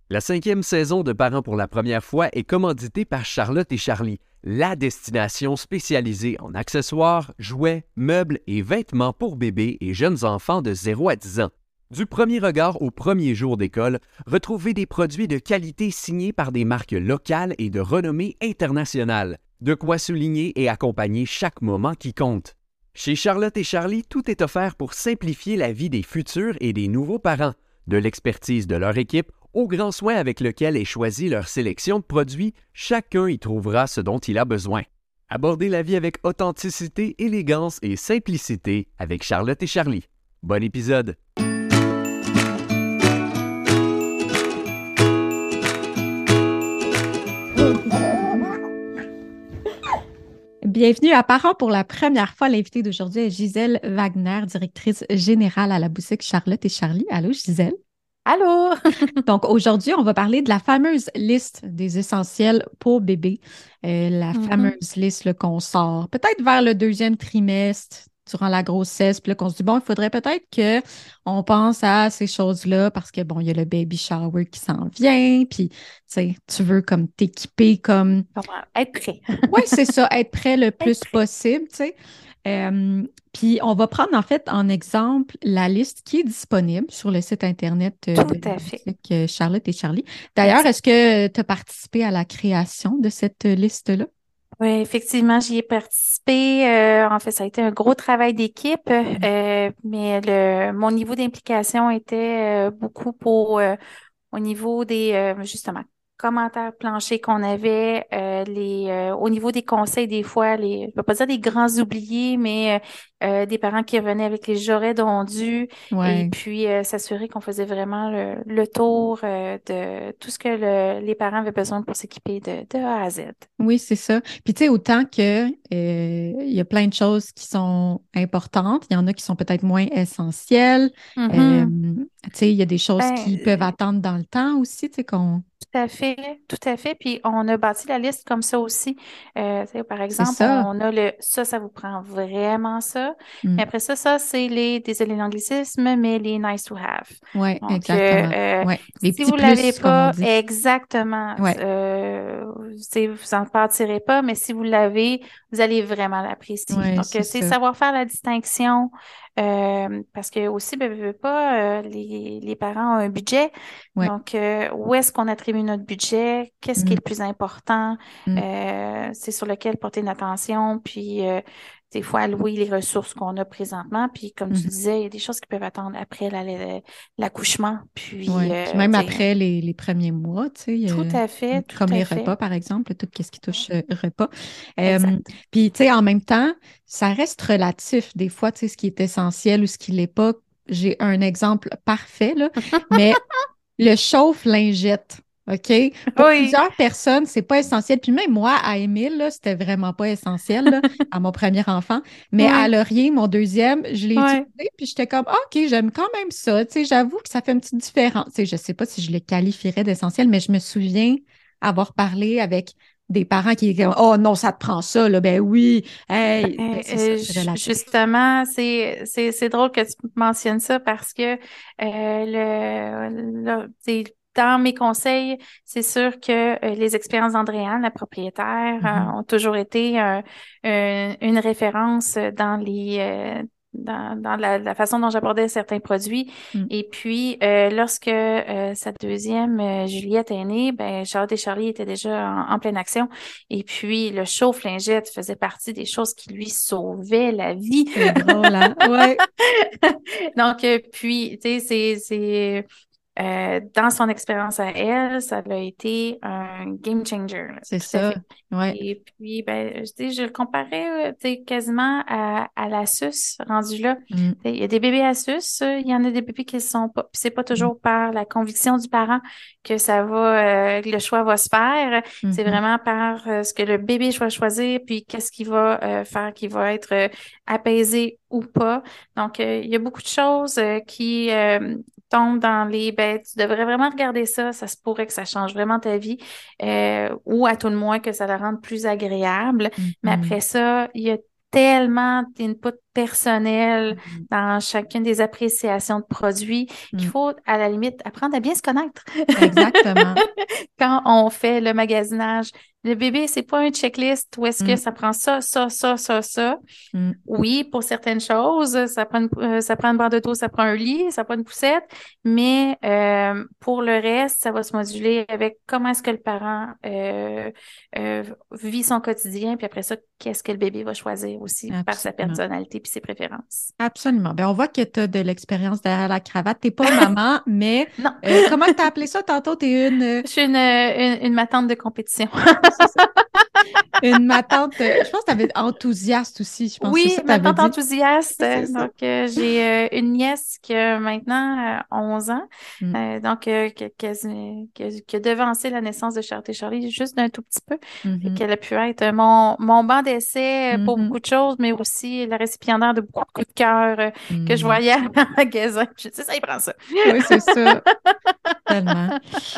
La 5e saison de Parents pour la première fois est commanditée par Charlotte et Charlie, la destination spécialisée en accessoires, jouets, meubles et vêtements pour bébés et jeunes enfants de 0 à 10 ans. Du premier regard au premier jour d'école, retrouvez des produits de qualité signés par des marques locales et de renommée internationale. De quoi souligner et accompagner chaque moment qui compte. Chez Charlotte et Charlie, tout est offert pour simplifier la vie des futurs et des nouveaux parents, de l'expertise de leur équipe au grand soin avec lequel est choisie leur sélection de produits, chacun y trouvera ce dont il a besoin. Abordez la vie avec authenticité, élégance et simplicité avec Charlotte et Charlie. Bon épisode! Bienvenue à Parents pour la première fois. L'invitée d'aujourd'hui est Gisèle Wagner, directrice générale à la boutique Charlotte et Charlie. Allô, Gisèle? Allô? Donc, aujourd'hui, on va parler de la fameuse liste des essentiels pour bébé. La fameuse liste là, qu'on sort peut-être vers le 2e trimestre, durant la grossesse, puis là, qu'on se dit, bon, il faudrait peut-être qu'on pense à ces choses-là parce que, bon, il y a le baby shower qui s'en vient, puis, tu sais, tu veux comme t'équiper comme... Être prêt. Oui, c'est ça, être prêt le plus prêt. possible, tu sais. Puis on va prendre en fait en exemple la liste qui est disponible sur le site Internet de Tout la à fait. boutique Charlotte et Charlie. D'ailleurs, est-ce que tu as participé à la création de cette liste-là? Oui, effectivement, j'y ai participé. En fait, ça a été un gros travail d'équipe, mais mon niveau d'implication était beaucoup au niveau des, justement, commentaires planchers qu'on avait, au niveau des conseils, des fois, je ne veux pas dire des grands oubliés, mais des parents qui revenaient avec les j'aurais donc dû, et Ouais. puis s'assurer qu'on faisait vraiment le tour de tout ce que les parents avaient besoin pour s'équiper de A à Z. Oui, c'est ça. Puis tu sais, autant que il y a plein de choses qui sont importantes, il y en a qui sont peut-être moins essentielles. Mhm. Tu sais, il y a des choses qui peuvent Ben, attendre dans le temps aussi, tu sais, qu'on... tout à fait, tout à fait. Puis on a bâti la liste comme ça aussi. Tu sais, par C'est exemple, ça. on a ça vous prend vraiment ça. Mm. Mais après ça, c'est désolé l'anglicisme, mais les nice to have. Oui, Donc, exactement. Ouais. Les si petits vous l'avez plus, comme on pas dit. exactement, Ouais. vous en partirez pas, mais si vous l'avez, vous allez vraiment l'apprécier. Oui, Donc, c'est c'est ça. savoir faire la distinction. Parce que aussi, veux pas, les parents ont un budget. Ouais. Donc, où est-ce qu'on attribue notre budget? Qu'est-ce qui est Mm, le plus important? mm, C'est sur lequel porter une attention, puis des fois allouer les ressources qu'on a présentement. Puis, comme tu mhm. disais, il y a des choses qui peuvent attendre après l'accouchement. Puis, Ouais. Puis même tu sais, après les premiers mois, tu sais, tout à fait, tout comme à les fait. repas, par exemple, tout ce qui touche repas. Euh, Exact. Puis, tu sais, en même temps, ça reste relatif. Des fois, tu sais, ce qui est essentiel ou ce qui l'est pas. J'ai un exemple parfait, là, mais le chauffe-lingette, OK? Pour Oui, plusieurs personnes, c'est pas essentiel. Puis même moi, à Émile, là, c'était vraiment pas essentiel, là, à mon premier enfant. Mais à oui, Laurier, mon deuxième, je l'ai oui. utilisé, puis j'étais comme, ah, OK, j'aime quand même ça. Tu sais, j'avoue que ça fait une petite différence. Tu sais, je sais pas si je le qualifierais d'essentiel, mais je me souviens avoir parlé avec des parents qui étaient comme, oh non, ça te prend ça, là. Ben oui, hey, ben c'est ça, c'est relatif. Justement, c'est drôle que tu mentionnes ça parce que dans mes conseils, c'est sûr que les expériences d'Andréane, la propriétaire, Mhm. ont toujours été une référence dans la façon dont j'abordais certains produits. Mm. Et puis, lorsque sa deuxième, Juliette, est née, ben, Charlotte et Charlie étaient déjà en pleine action. Et puis, le chauffe-lingette faisait partie des choses qui lui sauvaient la vie. C'est drôle, hein? Ouais, Donc, puis, tu sais, dans son expérience à elle, ça a été un game changer, là, c'est tout à ça. fait. Ouais. Et puis, ben, je le comparais, tu sais, quasiment à la suce rendu là. Mm. Tu sais, il y a des bébés à suce, il y en a des bébés qui ne sont pas. Puis c'est pas Mm. toujours par la conviction du parent que le choix va se faire. C'est Mhm. vraiment par ce que le bébé va choisir, puis qu'est-ce qu'il va faire qui va être apaisé ou pas. Donc, il y a beaucoup de choses qui tombent ben, tu devrais vraiment regarder ça se pourrait que ça change vraiment ta vie, ou à tout le moins que ça la rende plus agréable. Mais Mhm. après ça, il y a tellement d'input personnel dans chacune des appréciations de produits, qu'il faut, à la limite, apprendre à bien se connaître. Exactement. Quand on fait le magasinage, le bébé, c'est pas un checklist où est-ce que ça prend ça, ça, ça, ça, ça. Oui, pour certaines choses, ça prend une barre de dos, ça prend un lit, ça prend une poussette, mais pour le reste, ça va se moduler avec comment est-ce que le parent vit son quotidien, puis après ça, qu'est-ce que le bébé va choisir aussi par sa personnalité puis ses préférences. Absolument. Ben, on voit que tu as de l'expérience derrière la cravate. Tu n'es pas maman, mais non. Comment tu as appelé ça tantôt? Tu es une... Je suis une matante de compétition. C'est ça. Une matante, je pense que tu avais enthousiaste aussi, je pense. Oui, c'est ça ma tante dit. enthousiaste. Donc, j'ai une nièce qui a maintenant 11 ans, qui a devancé la naissance de Charlotte et Charlie juste d'un tout petit peu, et qu'elle a pu être mon banc d'essai pour beaucoup de choses, mais aussi la récipiendaire de beaucoup de coups de cœur que je voyais en magasin. Je dis, ça, il prend ça. Oui, c'est ça. Tellement.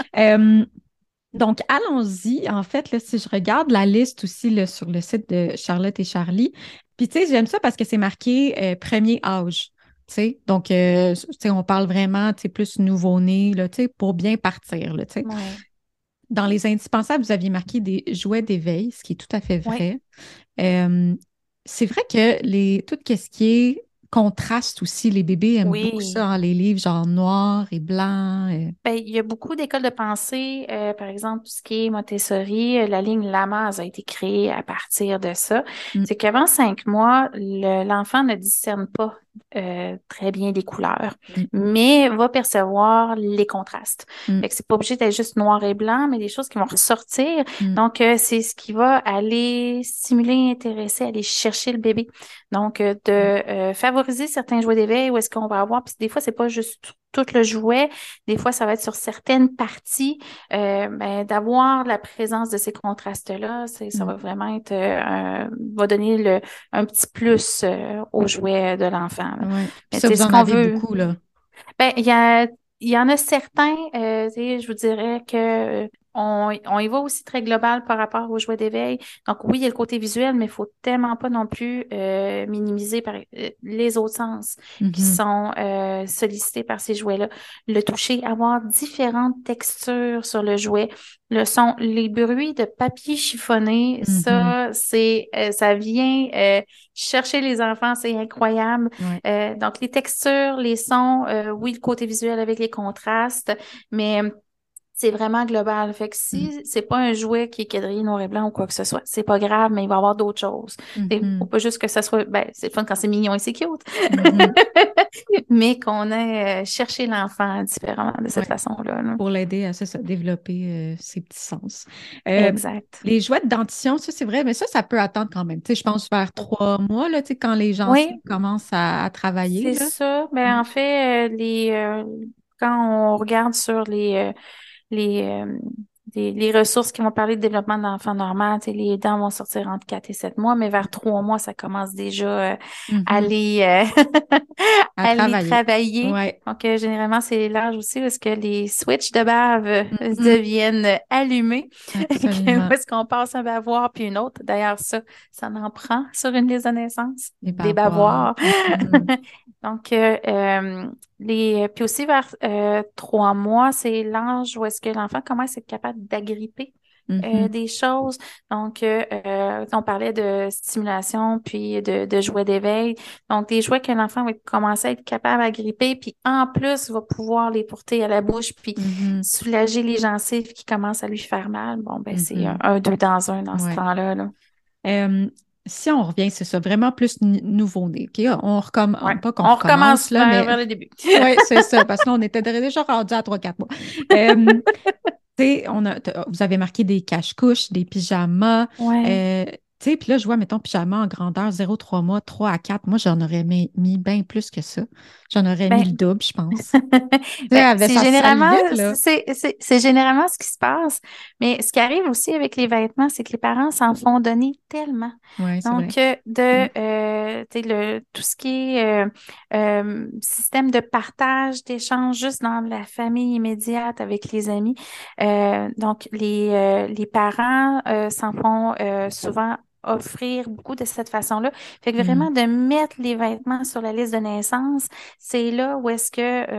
Donc, allons-y. En fait, là, si je regarde la liste aussi là, sur le site de Charlotte et Charlie, puis tu sais, j'aime ça parce que c'est marqué premier âge. Donc, on parle vraiment plus nouveau-né là, pour bien partir. Là, Ouais. Dans les indispensables, vous aviez marqué des jouets d'éveil, ce qui est tout à fait vrai. C'est vrai que tout ce qui est contraste aussi, les bébés aiment beaucoup ça, les livres genre noir et blanc. Ben, il y a beaucoup d'écoles de pensée, par exemple, tout ce qui est Montessori, la ligne Lamaze a été créée à partir de ça. C'est qu'avant 5 mois, l'enfant ne discerne pas très bien les couleurs, mais va percevoir les contrastes. Fait que c'est pas obligé d'être juste noir et blanc, mais des choses qui vont ressortir. Donc, c'est ce qui va aller stimuler, intéresser, aller chercher le bébé. Donc, de favoriser certains jouets d'éveil où est-ce qu'on va avoir, puis des fois, c'est pas juste tout le jouet. Des fois, ça va être sur certaines parties, d'avoir la présence de ces contrastes-là, ça va vraiment être, va donner un petit plus au jouet de l'enfant. Ouais. Ça, vous en avez beaucoup, là. Ben, il y en a certains, je vous dirais que on y va aussi très global par rapport aux jouets d'éveil. Donc oui, il y a le côté visuel, mais il faut tellement pas non plus minimiser les autres sens qui sont sollicités par ces jouets-là. Le toucher, avoir différentes textures sur le jouet, le son, les bruits de papier chiffonné, ça vient chercher les enfants, c'est incroyable. Ouais. Donc les textures, les sons, oui, le côté visuel avec les contrastes, mais c'est vraiment global. Fait que si c'est pas un jouet qui est quadrillé noir et blanc ou quoi que ce soit, c'est pas grave, mais il va y avoir d'autres choses. Faut pas juste que ça soit, c'est le fun quand c'est mignon et c'est cute, mais qu'on ait cherché l'enfant différemment de cette façon-là. Là. Pour l'aider à développer ses petits sens. Exact. Les jouets de dentition, ça c'est vrai, mais ça peut attendre quand même. Tu sais, je pense vers 3 mois, là, tu sais, quand les gens commencent à travailler. C'est ça. En fait, quand on regarde sur les ressources qui vont parler de développement de l'enfant normal, les dents vont sortir entre 4 et 7 mois, mais vers 3 mois, ça commence déjà à aller travailler. Ouais. Donc, généralement, c'est l'âge aussi où est-ce que les switches de bave deviennent allumés. Où est-ce qu'on passe un bavoir puis une autre. D'ailleurs, ça en prend sur une liste de naissance. Des bavoirs. Donc, puis aussi vers 3 mois, c'est l'âge où est-ce que l'enfant commence à être capable d'agripper des choses. Donc, on parlait de stimulation puis de jouets d'éveil. Donc, des jouets que l'enfant va commencer à être capable d'agripper, puis en plus, va pouvoir les porter à la bouche puis soulager les gencives qui commencent à lui faire mal. Bon, c'est un deux dans un dans ce temps-là. Là. Si on revient, c'est ça, vraiment plus nouveau-né. Okay? On recommence, pas qu'on recommence là, mais vers le début. Oui, c'est ça, parce que là, on était déjà rendu à 3-4 mois. Vous avez marqué des cache-couches, des pyjamas. Puis là, je vois, mettons, pyjama en grandeur 0-3 mois, 3 à 4. Moi, j'en aurais mis bien plus que ça. J'en aurais mis le double, je pense. C'est généralement ce qui se passe. Mais ce qui arrive aussi avec les vêtements, c'est que les parents s'en font donner tellement. Ouais, donc, tout ce qui est système de partage, d'échange juste dans la famille immédiate avec les amis. Donc, les parents s'en font souvent offrir beaucoup de cette façon-là. Fait que Mm. vraiment de mettre les vêtements sur la liste de naissance, c'est là où est-ce que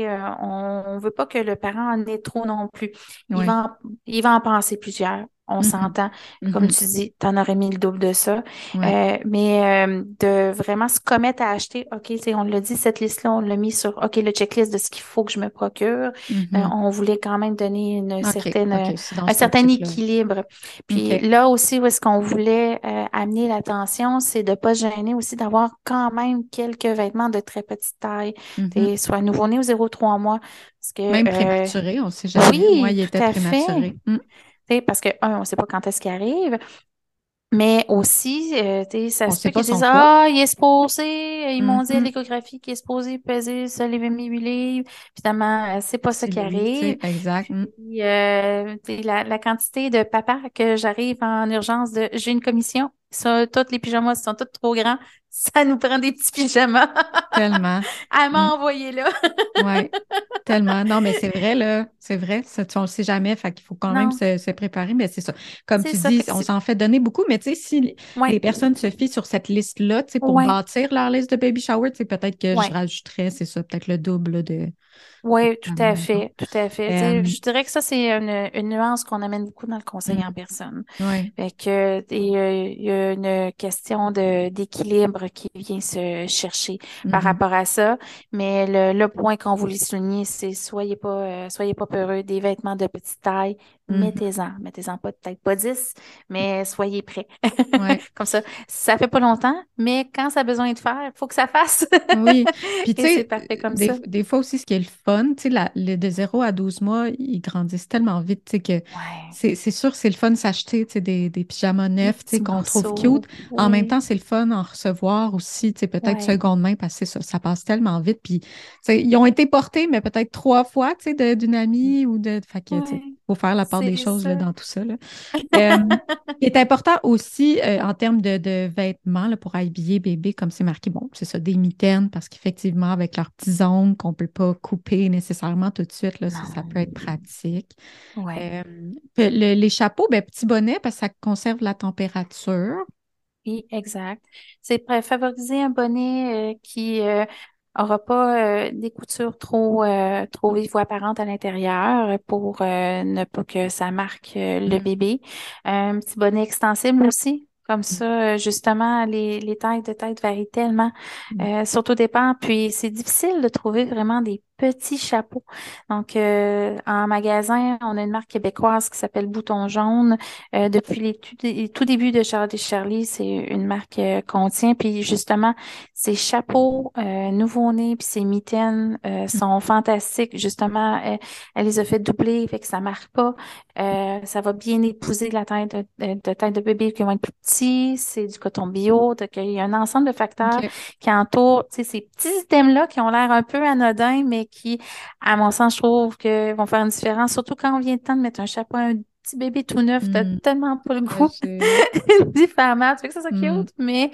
on veut pas que le parent en ait trop non plus. Il Ouais. va il va en penser plusieurs. On Mhm. s'entend. Comme Mhm. tu dis, tu en aurais mis le double de ça. Ouais. Mais de vraiment se commettre à acheter, OK, on l'a dit, cette liste-là, on l'a mis sur, OK, le checklist de ce qu'il faut que je me procure. Mhm. On voulait quand même donner OK, OK, c'est dans un cette certain optique-là. équilibre. Puis OK. là aussi, où est-ce qu'on voulait amener l'attention, c'est de pas se gêner aussi d'avoir quand même quelques vêtements de très petite taille, Mhm. soit nouveau-né ou 0,3 mois. Parce que Même prématuré, on ne sait jamais. Moi, oui, il était tout à fait. prématuré. Mm. Parce que, on ne sait pas quand est-ce qu'il arrive. Mais aussi, ça On ne se peut sait pas qu'ils son disent, poids. ah, il est supposé, ils m'ont dit à Mhm. l'échographie qu'il est supposé peser ça les 8 livres. Finalement, c'est pas ça C'est qui lui, tu arrive. sais, exact. Mm. Puis, la quantité de papas que j'arrive en urgence j'ai une commission. Ça, tous les pyjamas sont tous trop grands. Ça nous prend des petits pyjamas. Tellement. Elle Mm. m'a envoyé là. Ouais, tellement. Non, mais c'est vrai, là. C'est vrai. Ça, on ne le sait jamais. Fait qu'il faut quand même Non, se préparer. Mais c'est ça. Comme c'est tu ça. dis, Fait que on s'en fait donner beaucoup. Mais tu sais, si ouais, les personnes se fient sur cette liste-là, tu sais, pour ouais, bâtir leur liste de baby shower, tu sais, peut-être que je ouais. rajouterais, c'est ça, peut-être le double là, de Oui, tout à pyjama, fait, tout à fait. Tu sais, mettons. je dirais que ça, c'est une nuance qu'on amène beaucoup dans le conseil en personne. Oui. Fait que, il y a une question d'équilibre qui vient se chercher par rapport à ça. Mais le point qu'on voulait souligner, c'est soyez pas peureux des vêtements de petite taille. Mettez-en. Mettez-en pas, peut-être pas 10, mais soyez prêts. Oui. Comme ça fait pas longtemps, mais quand ça a besoin de faire, il faut que ça fasse. Oui, puis tu Et c'est sais, parfait comme ça. des fois aussi, ce qui est le fun, tu sais, de 0 à 12 mois, ils grandissent tellement vite, tu sais, que Ouais. c'est sûr, c'est le fun de s'acheter, tu sais, des pyjamas Des neufs, tu sais, petits qu'on trouve cute. morceaux. En même Oui, temps, c'est le fun d'en recevoir aussi, tu sais, peut-être ouais, seconde main, parce que c'est ça, ça passe tellement vite. Puis, tu sais, ils ont été portés, mais peut-être 3 fois, tu sais, d'une amie ou de. Fait que, tu sais, ouais, faut faire la part des c'est choses là, ça. dans tout ça, là. Euh, il est important aussi en termes de vêtements là, pour habiller bébé, comme c'est marqué, bon, c'est ça, des mitaines, parce qu'effectivement, avec leurs petits ongles qu'on ne peut pas couper nécessairement tout de suite, là, ça peut Non. être pratique. Ouais, Euh, les chapeaux, ben, petits bonnets, parce que ça conserve la température. oui, exact. C'est pour favoriser un bonnet qui aura pas des coutures trop vives ou apparentes à l'intérieur pour ne pas que ça marque le Mm. bébé. Un petit bonnet extensible aussi. Comme Mm. ça, justement, les tailles de tête varient tellement, Mm. surtout au départ. Puis, c'est difficile de trouver vraiment des petits chapeaux. Donc, en magasin, on a une marque québécoise qui s'appelle Bouton Jaune. Depuis les tout débuts de Charlotte et Charlie, c'est une marque qu'on tient. Puis justement, ces chapeaux nouveau-nés puis ces mitaines sont fantastiques. Justement, elle les a fait doubler, fait que ça marque pas. Ça va bien épouser la taille de taille de bébé qui vont être plus petits. C'est du coton bio. Donc, il y a un ensemble de facteurs OK. qui entourent, tu sais, ces petits items-là qui ont l'air un peu anodins, mais qui, à mon sens, je trouve que vont faire une différence. Surtout quand on vient le temps de mettre un chapeau à un petit bébé tout neuf, t'as Mm. tellement pas le goût J'imagine. d'y faire mal. Tu sais que ça, c'est Mm. cute, mais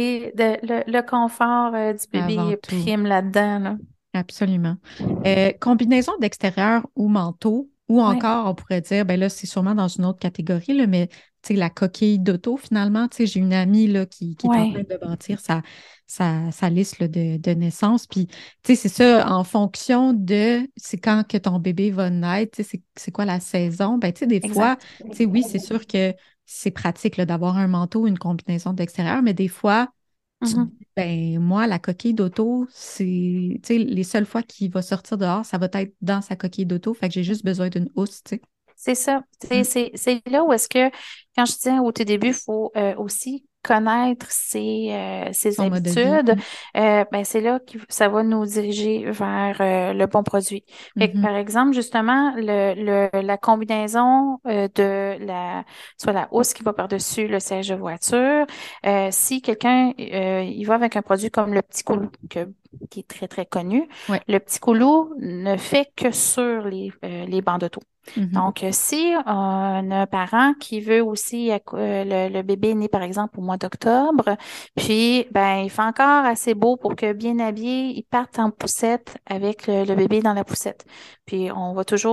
le confort du Avant bébé tout. prime là-dedans, là. Absolument. Combinaison d'extérieur ou manteau, ou Ouais, encore, on pourrait dire, ben là, c'est sûrement dans une autre catégorie, là, mais tu sais, la coquille d'auto, finalement, tu sais, j'ai une amie là, qui est en train ouais. de bâtir sa liste là, de naissance. Puis, tu sais, c'est ça, en fonction de c'est quand que ton bébé va naître, tu sais, c'est quoi la saison. Ben, tu sais, des fois, Exact. tu sais, oui, c'est sûr que c'est pratique là, d'avoir un manteau, une combinaison d'extérieur, mais des fois, tu te Mhm. dis, ben, moi, la coquille d'auto, c'est, tu sais, les seules fois qu'il va sortir dehors, ça va être dans sa coquille d'auto, fait que j'ai juste besoin d'une housse, tu sais. C'est ça. Mm. C'est là où est-ce que, quand je disais au tout début, il faut aussi connaître ses Son mode de vie. habitudes. Ben, c'est là que ça va nous diriger vers le bon produit. Fait que, Mhm. par exemple, justement, la combinaison de soit la housse qui va par-dessus le siège de voiture, si quelqu'un il va avec un produit comme le petit coulou, qui est très, très connu, Ouais. le petit coulou ne fait que sur les bancs d'auto. Mhm. Donc, si on a un parent qui veut aussi, le bébé est né par exemple au mois d'octobre, puis ben il fait encore assez beau pour que bien habillé, il parte en poussette avec le bébé dans la poussette. Puis on va toujours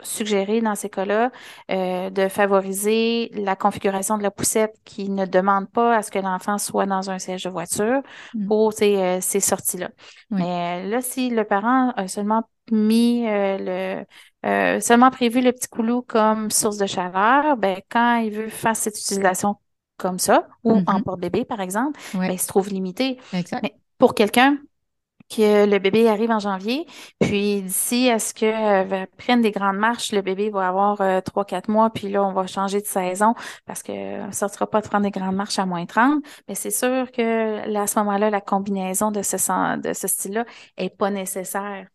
suggérer dans ces cas-là de favoriser la configuration de la poussette qui ne demande pas à ce que l'enfant soit dans un siège de voiture pour ces sorties-là. Oui. Mais là, si le parent a seulement mis seulement prévu le petit coulou comme source de chaleur, ben quand il veut faire cette utilisation comme ça, ou en porte-bébé, par exemple, Ouais. ben, il se trouve limité. Exact. Mais pour quelqu'un que le bébé arrive en janvier, puis d'ici à ce que prenne des grandes marches, le bébé va avoir 3-4 mois, puis là, on va changer de saison parce que ça ne sortira pas de prendre des grandes marches à -30. Mais c'est sûr que là, à ce moment-là, la combinaison de ce style-là est pas nécessaire.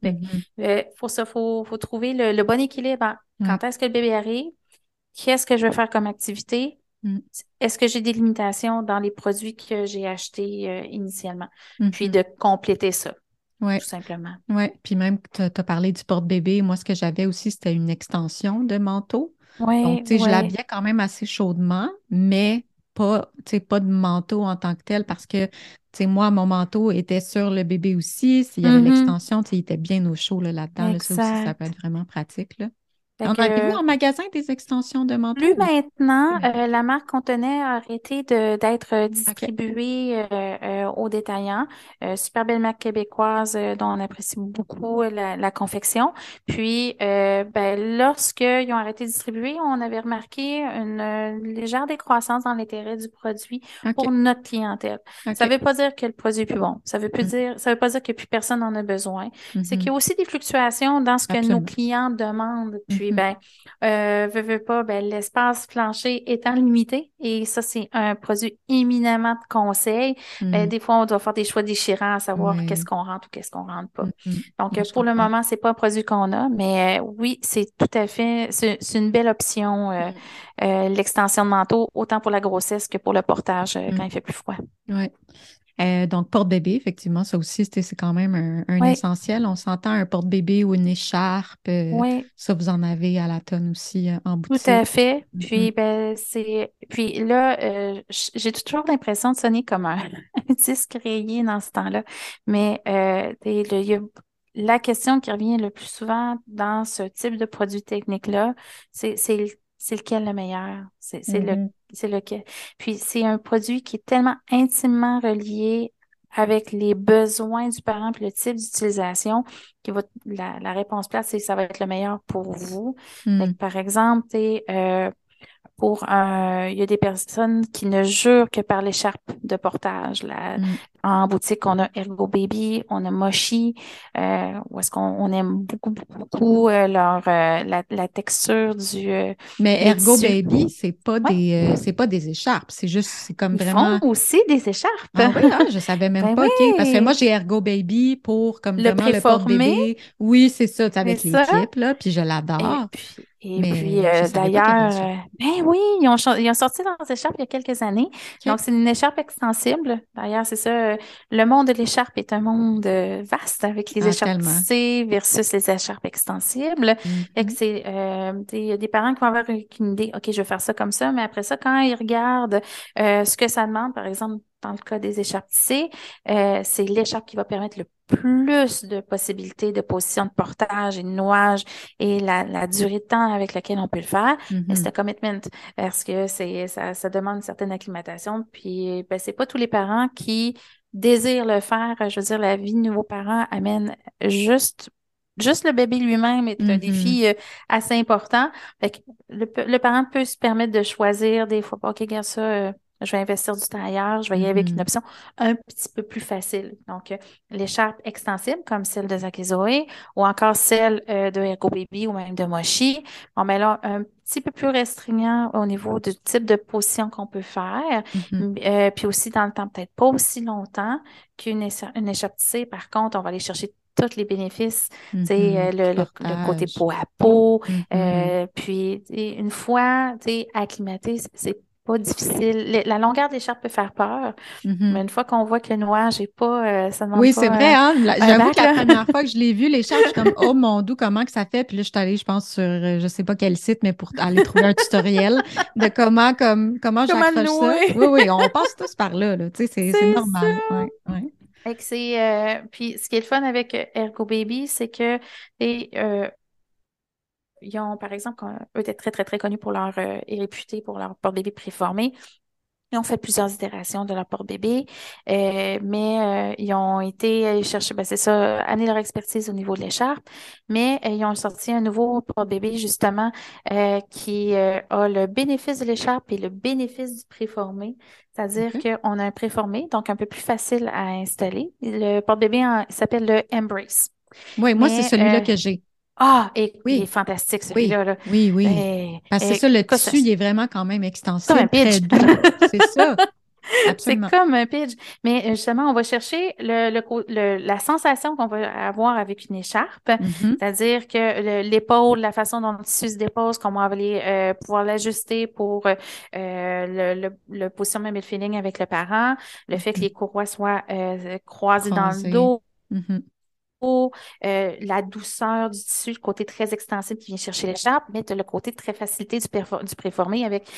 Faut trouver le bon équilibre. Quand est-ce que le bébé arrive? Qu'est-ce que je veux faire comme activité? Est-ce que j'ai des limitations dans les produits que j'ai achetés initialement? Puis de compléter ça, tout simplement. Oui, puis même, tu as parlé du porte-bébé. Moi, ce que j'avais aussi, c'était une extension de manteau. Donc, tu sais, je l'habillais quand même assez chaudement, mais pas, tu sais, pas de manteau en tant que tel parce que, tu sais, moi, mon manteau était sur le bébé aussi. S'il y avait l'extension, tu sais, il était bien au chaud là-dedans. Là, ça aussi, ça peut être vraiment pratique, là. On a vu en magasin des extensions de manteau? Plus maintenant, la marque qu'on tenait a arrêté d'être distribuée aux détaillants. Super belle marque québécoise dont on apprécie beaucoup la confection. Puis, lorsqu'ils ont arrêté de distribuer, on avait remarqué une légère décroissance dans l'intérêt du produit pour notre clientèle. Ça ne veut pas dire que le produit est plus bon. Ça veut pas dire que plus personne en a besoin. C'est qu'il y a aussi des fluctuations dans ce que nos clients demandent. Puis, veux pas, l'espace plancher étant limité, et ça, c'est un produit éminemment de conseil. Des fois, on doit faire des choix déchirants à savoir qu'est-ce qu'on rentre ou qu'est-ce qu'on rentre pas. Donc, pour le moment, c'est pas un produit qu'on a, mais oui, c'est tout à fait, c'est une belle option, l'extension de manteau, autant pour la grossesse que pour le portage quand il fait plus froid. Oui. Donc, porte-bébé, effectivement, ça aussi, c'est quand même un essentiel. On s'entend un porte-bébé ou une écharpe. Ça, vous en avez à la tonne aussi en boutique. Tout à fait. Puis, puis là, j'ai toujours l'impression de sonner comme un disque rayé dans ce temps-là. Mais il y a la question qui revient le plus souvent dans ce type de produit technique-là, c'est lequel le meilleur? C'est lequel? Puis c'est un produit qui est tellement intimement relié avec les besoins du parent puis le type d'utilisation la réponse plate, c'est que ça va être le meilleur pour vous. Donc, par exemple, il y a des personnes qui ne jurent que par l'écharpe de portage. En boutique, on a Ergo Baby, on a Mochi, où est-ce qu'on aime beaucoup, beaucoup la texture du Mais Ergo Baby, c'est pas des écharpes, c'est comme Ils vraiment... font aussi des écharpes. Ah oui, je savais même pas, OK. Parce que moi, j'ai Ergo Baby pour comme vraiment le porte-bébé. Oui, c'est ça, avec l'équipe, là, puis je l'adore. Et puis d'ailleurs, oui, ils ont sorti leurs écharpes il y a quelques années. Okay. Donc, c'est une écharpe extensible. D'ailleurs, c'est ça. Le monde de l'écharpe est un monde vaste avec les écharpes tissées versus les écharpes extensibles. Fait que c'est des parents qui vont avoir une idée, OK, je vais faire ça comme ça, mais après ça, quand ils regardent ce que ça demande, par exemple, dans le cas des écharpes tissées, c'est l'écharpe qui va permettre le plus de possibilités de position de portage et de nouage et la durée de temps avec laquelle on peut le faire. Mais c'est un commitment parce que ça demande une certaine acclimatation. Puis, c'est pas tous les parents qui désirent le faire. Je veux dire, la vie de nouveaux parents amène juste le bébé lui-même est un défi assez important. Fait que le parent peut se permettre de choisir des fois, OK, regarde ça, je vais investir du temps ailleurs, je vais y aller avec une option un petit peu plus facile. Donc, l'écharpe extensible, comme celle de Zach et Zoé, ou encore celle de Ergo Baby ou même de Mochi, on met là un petit peu plus restreignant au niveau du type de position qu'on peut faire. Puis aussi, dans le temps, peut-être pas aussi longtemps qu'une écharpe tissée. Par contre, on va aller chercher tous les bénéfices, le côté peau à peau. Puis, une fois acclimaté, c'est pas difficile. La longueur d'écharpe peut faire peur, mais une fois qu'on voit que le nouage n'est pas, ça demande pas... Oui, c'est vrai, hein? J'avoue que la première fois que je l'ai vu, l'écharpe, je suis comme, oh mon Dieu, comment que ça fait? Puis là, je suis allée, je pense, sur, je sais pas quel site, mais pour aller trouver un tutoriel de comment j'accroche ça. Oui, on passe tous par là, tu sais, c'est normal. Ouais. Puis, ce qui est le fun avec Ergo Baby, c'est que ils ont, par exemple, eux étaient très, très, très connus pour leur, et réputés pour leur porte-bébé préformé. Ils ont fait plusieurs itérations de leur porte-bébé, mais ils ont été aller chercher, ben c'est ça, amener leur expertise au niveau de l'écharpe, mais ils ont sorti un nouveau porte-bébé, justement, qui a le bénéfice de l'écharpe et le bénéfice du préformé. C'est-à-dire OK. qu'on a un préformé, donc un peu plus facile à installer. Le porte-bébé il s'appelle le Embrace. Oui, moi, c'est Mais, celui-là que j'ai. et il est Oui, fantastique, oui, celui-là, là. oui, oui. Parce que c'est ça, le Écoute, tissu, il est vraiment quand même comme un extensible, très pitch. doux. C'est ça, C'est absolument. comme un pitch. Mais justement, on va chercher la sensation qu'on va avoir avec une écharpe, Mhm. c'est-à-dire que l'épaule, la façon dont le tissu se dépose, comment on va pouvoir l'ajuster pour le positionnement et le feeling avec le parent, le fait que Mhm. les courroies soient croisées dans le Croisé. dos, Mhm. la douceur du tissu, le côté très extensif qui vient chercher l'écharpe, mais tu as le côté très facilité du préformé avec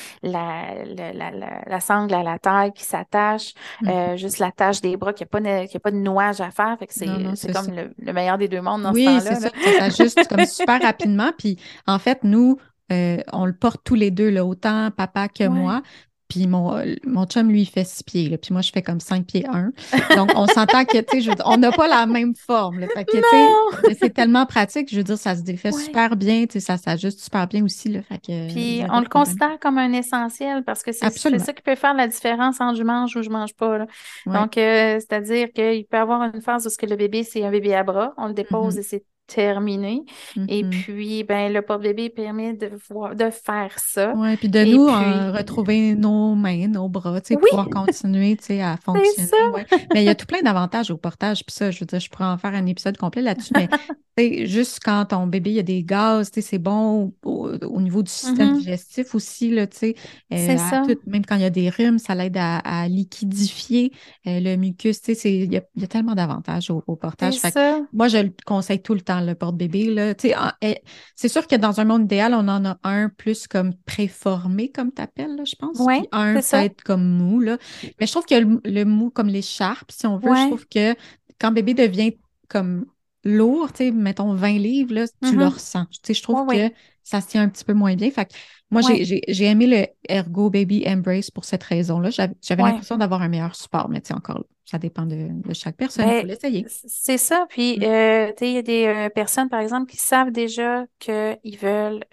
la sangle à la taille qui s'attache, Mhm. juste la tâche des bras, qu'il y a pas de nouage à faire. Fait que Non, non, c'est c'est ça. comme le meilleur des deux mondes dans ce Oui, c'est temps-là, ça. là. Ça s'ajuste comme super rapidement. Puis, en fait, nous, on le porte tous les deux, là, autant papa que Ouais. moi. Puis, mon chum, lui, il fait 6 pieds, là, puis moi, je fais comme 5 pieds 1. Donc, on s'entend que, tu sais, on n'a pas la même forme, là. Fait que, tu sais, Non! mais c'est tellement pratique. Je veux dire, ça se défait Ouais. super bien. Tu sais, ça s'ajuste super bien aussi, là. Fait que, Puis on zéro le problème. considère comme un essentiel parce que c'est Absolument. ça qui peut faire la différence entre je mange ou je mange pas, là. Oui. Donc, c'est-à-dire qu'il peut y avoir une phase où ce que le bébé, c'est un bébé à bras, on le dépose Mhm. et c'est terminé. Et Mhm. puis, ben, le porte-bébé permet de faire ça. Ouais, puis de Et nous puis, retrouver nos mains, nos bras, tu sais, oui, pouvoir continuer, tu sais, à c'est ça. fonctionner, ouais. Mais il y a tout plein d'avantages au portage, puis ça, je veux dire, je pourrais en faire un épisode complet là-dessus, mais tu sais, juste quand ton bébé, il y a des gaz, tu sais, c'est bon au niveau du système Mhm, digestif aussi, là, tu sais, c'est ça. même quand il y a des rhumes, ça l'aide à liquidifier le mucus, tu sais, il y a tellement d'avantages au C'est portage. Fait que ça. moi, je le conseille tout le temps, le porte-bébé, là, tu sais, c'est sûr que dans un monde idéal, on en a un plus comme préformé, comme tu appelles, je pense, Oui, puis un c'est ça. peut-être comme mou, là. Mais je trouve que le mou, comme l'écharpe, si on veut, je Ouais. trouve que quand bébé devient comme lourd, tu sais, mettons 20 livres, là, tu le Mhm. ressens. Tu sais, je Oui, trouve que oui. ça se tient un petit peu moins bien. Fait que moi, Ouais. j'ai aimé le Ergo Baby Embrace pour cette raison-là. J'avais Ouais. l'impression d'avoir un meilleur support, mais tu sais, encore là, ça dépend de chaque personne. Il faut Ben, l'essayer. c'est ça. Puis, Mm. tu sais, il y a des personnes, par exemple, qui savent déjà qu'ils veulent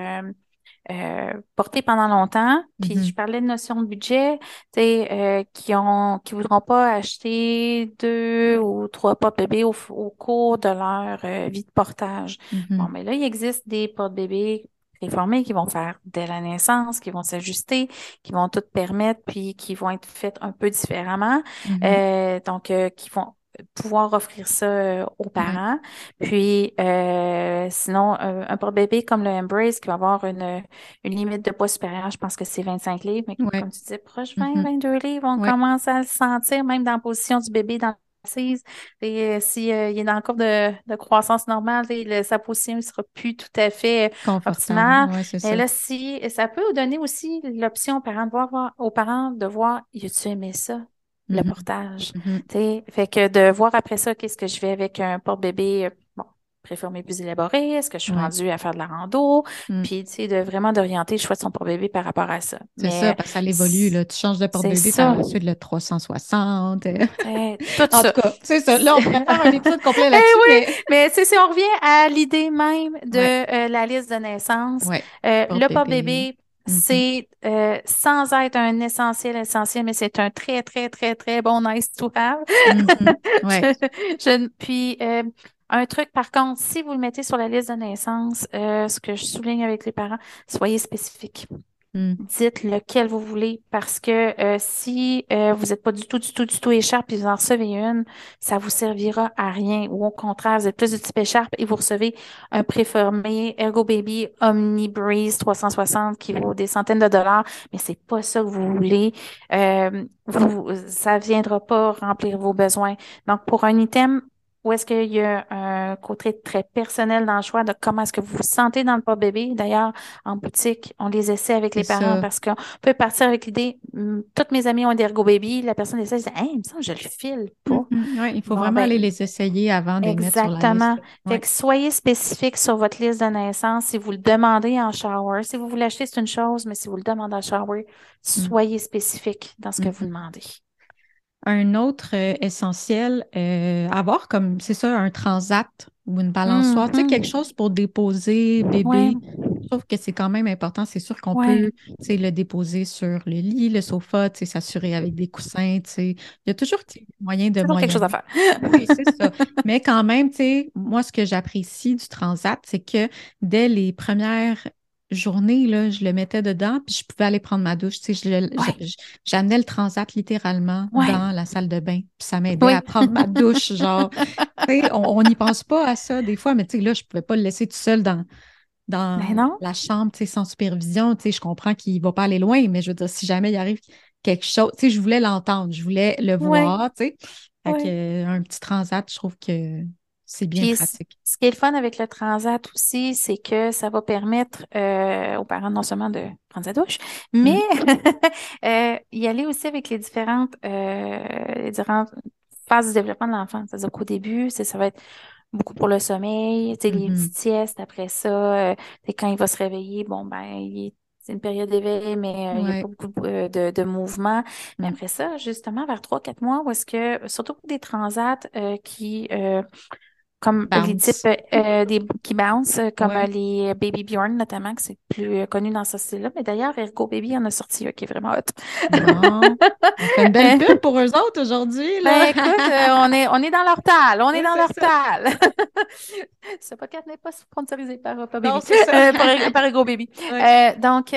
porter pendant longtemps. Puis, je Mhm. parlais de notion de budget, tu sais, qui voudront pas acheter 2 ou 3 porte-bébés au cours de leur vie de portage. Bon, Mhm. mais là, il existe des porte-bébés préformés qui vont faire dès la naissance, qui vont s'ajuster, qui vont tout permettre, puis qui vont être faits un peu différemment. Mhm. Donc, qui vont pouvoir offrir ça aux Ouais. parents. Puis, sinon, un porte-bébé comme le Embrace qui va avoir une limite de poids supérieure, je pense que c'est 25 livres, mais Ouais. comme tu disais, proche 20, Mhm. 22 livres, on Ouais. commence à le sentir, même dans la position du bébé dans l'assise. Et si il est dans le cours de croissance normale, sa position ne sera plus tout à fait Confortable. optimale. Ouais, c'est Mais ça. là, si ça peut donner aussi l'option aux parents aux parents de voir, as-tu aimé ça? Le Mhm. portage. Mhm. T'sais, fait que de voir après ça, qu'est-ce que je fais avec un porte-bébé, bon, préformé plus élaboré, est-ce que je suis Ouais. rendue à faire de la rando, Mm. puis tu sais, de vraiment d'orienter le choix de son porte-bébé par rapport à ça. C'est ça, Mais parce que ça évolue, là. Tu changes de c'est porte-bébé par ça, la suite, le 360. tout En tout ça. cas, c'est ça. Là, on pourrait faire un épisode complet Eh là-dessus, oui, mais mais tu sais, si on revient à l'idée même de ouais, la liste de naissance, ouais. le Porte-bébé. porte-bébé, Mhm. c'est sans être un essentiel, mais c'est un très, très, très, très bon nice to have. Mhm. Ouais. Puis, un truc, par contre, si vous le mettez sur la liste de naissance, ce que je souligne avec les parents, soyez spécifiques. Mm. Dites lequel vous voulez parce que si vous n'êtes pas du tout écharpe et vous en recevez une, ça vous servira à rien. Ou au contraire, vous êtes plus du type écharpe et vous recevez un préformé Ergo Baby Omni Breeze 360 qui vaut des centaines de dollars, mais c'est pas ça que vous voulez. Ça viendra pas remplir vos besoins. Donc, pour un item où est-ce qu'il y a un côté très personnel dans le choix de comment est-ce que vous vous sentez dans le pas bébé. D'ailleurs, en boutique, on les essaie avec C'est les parents ça. parce qu'on peut partir avec l'idée, toutes mes amies ont des ergo baby, la personne essaie, elle dit, hey, il me semble que je le file pas. Ouais, il faut Bon, vraiment ben, aller les essayer avant de les mettre sur la liste. exactement. Fait Ouais. que soyez spécifique sur votre liste de naissance. Si vous le demandez en shower, si vous voulez acheter, c'est une chose, mais si vous le demandez en shower, Mm. soyez spécifique dans ce que vous Mhm. demandez. Un autre essentiel, avoir comme, c'est ça, un transat ou une balançoire, tu sais, quelque Mhm. chose pour déposer Ouais, bébé. Je trouve que c'est quand même important. C'est sûr qu'on ouais. peut, tu sais, le déposer sur le lit, le sofa, tu sais, s'assurer avec des coussins, tu sais. Il y a toujours tu sais, moyen de Toujours quelque chose à moyenner. faire. Oui, c'est ça. Mais quand même, tu sais, moi, ce que j'apprécie du transat, c'est que dès les premières journées, là, je le mettais dedans, puis je pouvais aller prendre ma douche. Tu sais, Ouais, j'amenais le transat littéralement ouais, dans la salle de bain, puis ça m'aidait à oui. prendre ma douche. Genre, tu sais, on n'y pense pas à ça des fois, mais tu sais, là, je pouvais pas le laisser tout seul Mais dans non. la chambre, tu sais, sans supervision. Tu sais, je comprends qu'il ne va pas aller loin, mais je veux dire, si jamais il arrive quelque chose, tu sais, je voulais l'entendre, je voulais le Oui, voir, tu sais. Fait que, oui. un petit transat, je trouve que c'est bien Puis, pratique. ce qui est le fun avec le transat aussi, c'est que ça va permettre aux parents non seulement de prendre sa douche, mais Mm. y aller aussi avec les différentes phases du développement de l'enfant. C'est-à-dire qu'au début, ça va être beaucoup pour le sommeil, tu sais, les Mhm. petites siestes. Après ça, tu sais, quand il va se réveiller, bon, ben, c'est une période d'éveil, mais il n'y a Ouais. pas beaucoup de mouvement. Mais Mm. après ça, justement, vers 3, 4 mois, où est-ce que, surtout pour des transats qui comme les types Bounce. qui bounce, comme Ouais. les Baby Bjorn notamment, que c'est plus connu dans ce style-là. Mais d'ailleurs, Ergo Baby en a sorti un qui est vraiment hot. Bon. On fait une belle pub pour eux autres aujourd'hui, là. Ben écoute, on est dans leur tal, on est Oui, dans c'est leur ça. tal. Ce podcast n'est pas sponsorisé par Pas Non, Baby, c'est ça. par Ergo Baby. Ouais. Donc,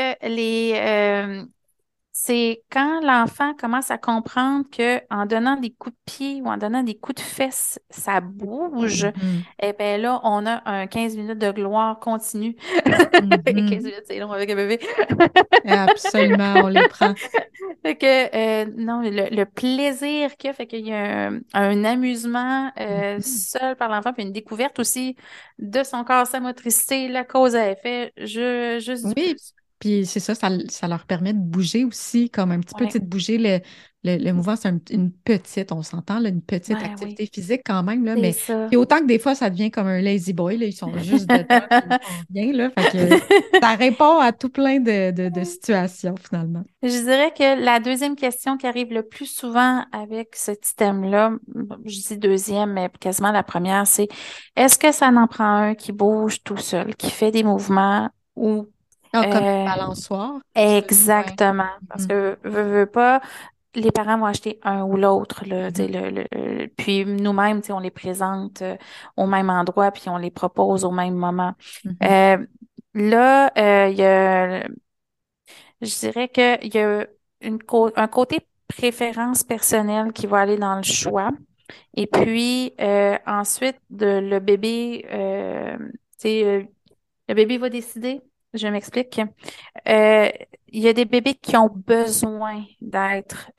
c'est quand l'enfant commence à comprendre que en donnant des coups de pied ou en donnant des coups de fesses, ça bouge. Mhm. Et bien là, on a un 15 minutes de gloire continue. 15 Mhm. minutes, c'est long avec un bébé. Absolument, on les prend. Fait que non, le plaisir qu'il y a, fait qu'il y a un amusement Mhm. seul par l'enfant, puis une découverte aussi de son corps, sa motricité, la cause à effet, juste du Oui, plus. puis c'est ça, ça leur permet de bouger aussi, comme un petit peu, tu Ouais, sais, de bouger le mouvement. C'est une petite, on s'entend, là, une petite ouais, oui, activité physique quand même, là, c'est mais ça. puis autant que des fois, ça devient comme un lazy boy, là, ils sont juste dedans, puis ils font rien, là, fait que ça répond à tout plein de situations, finalement. Je dirais que la deuxième question qui arrive le plus souvent avec ce thème-là, je dis deuxième, mais quasiment la première, c'est est-ce que ça en prend un qui bouge tout seul, qui fait des mouvements ou Ah, comme une euh, balançoire, tu veux dire, ouais. exactement? Parce Mhm. que veux pas, les parents vont acheter un ou l'autre, là, tu sais, Mhm. puis nous-mêmes, tu sais, on les présente au même endroit, puis on les propose au même moment. Mhm. Euh, là, il y a je dirais qu'il y a un côté préférence personnelle qui va aller dans le choix. Et puis, ensuite, le bébé, tu sais, le bébé va décider. Je m'explique. Euh, il y a des bébés qui ont besoin d'être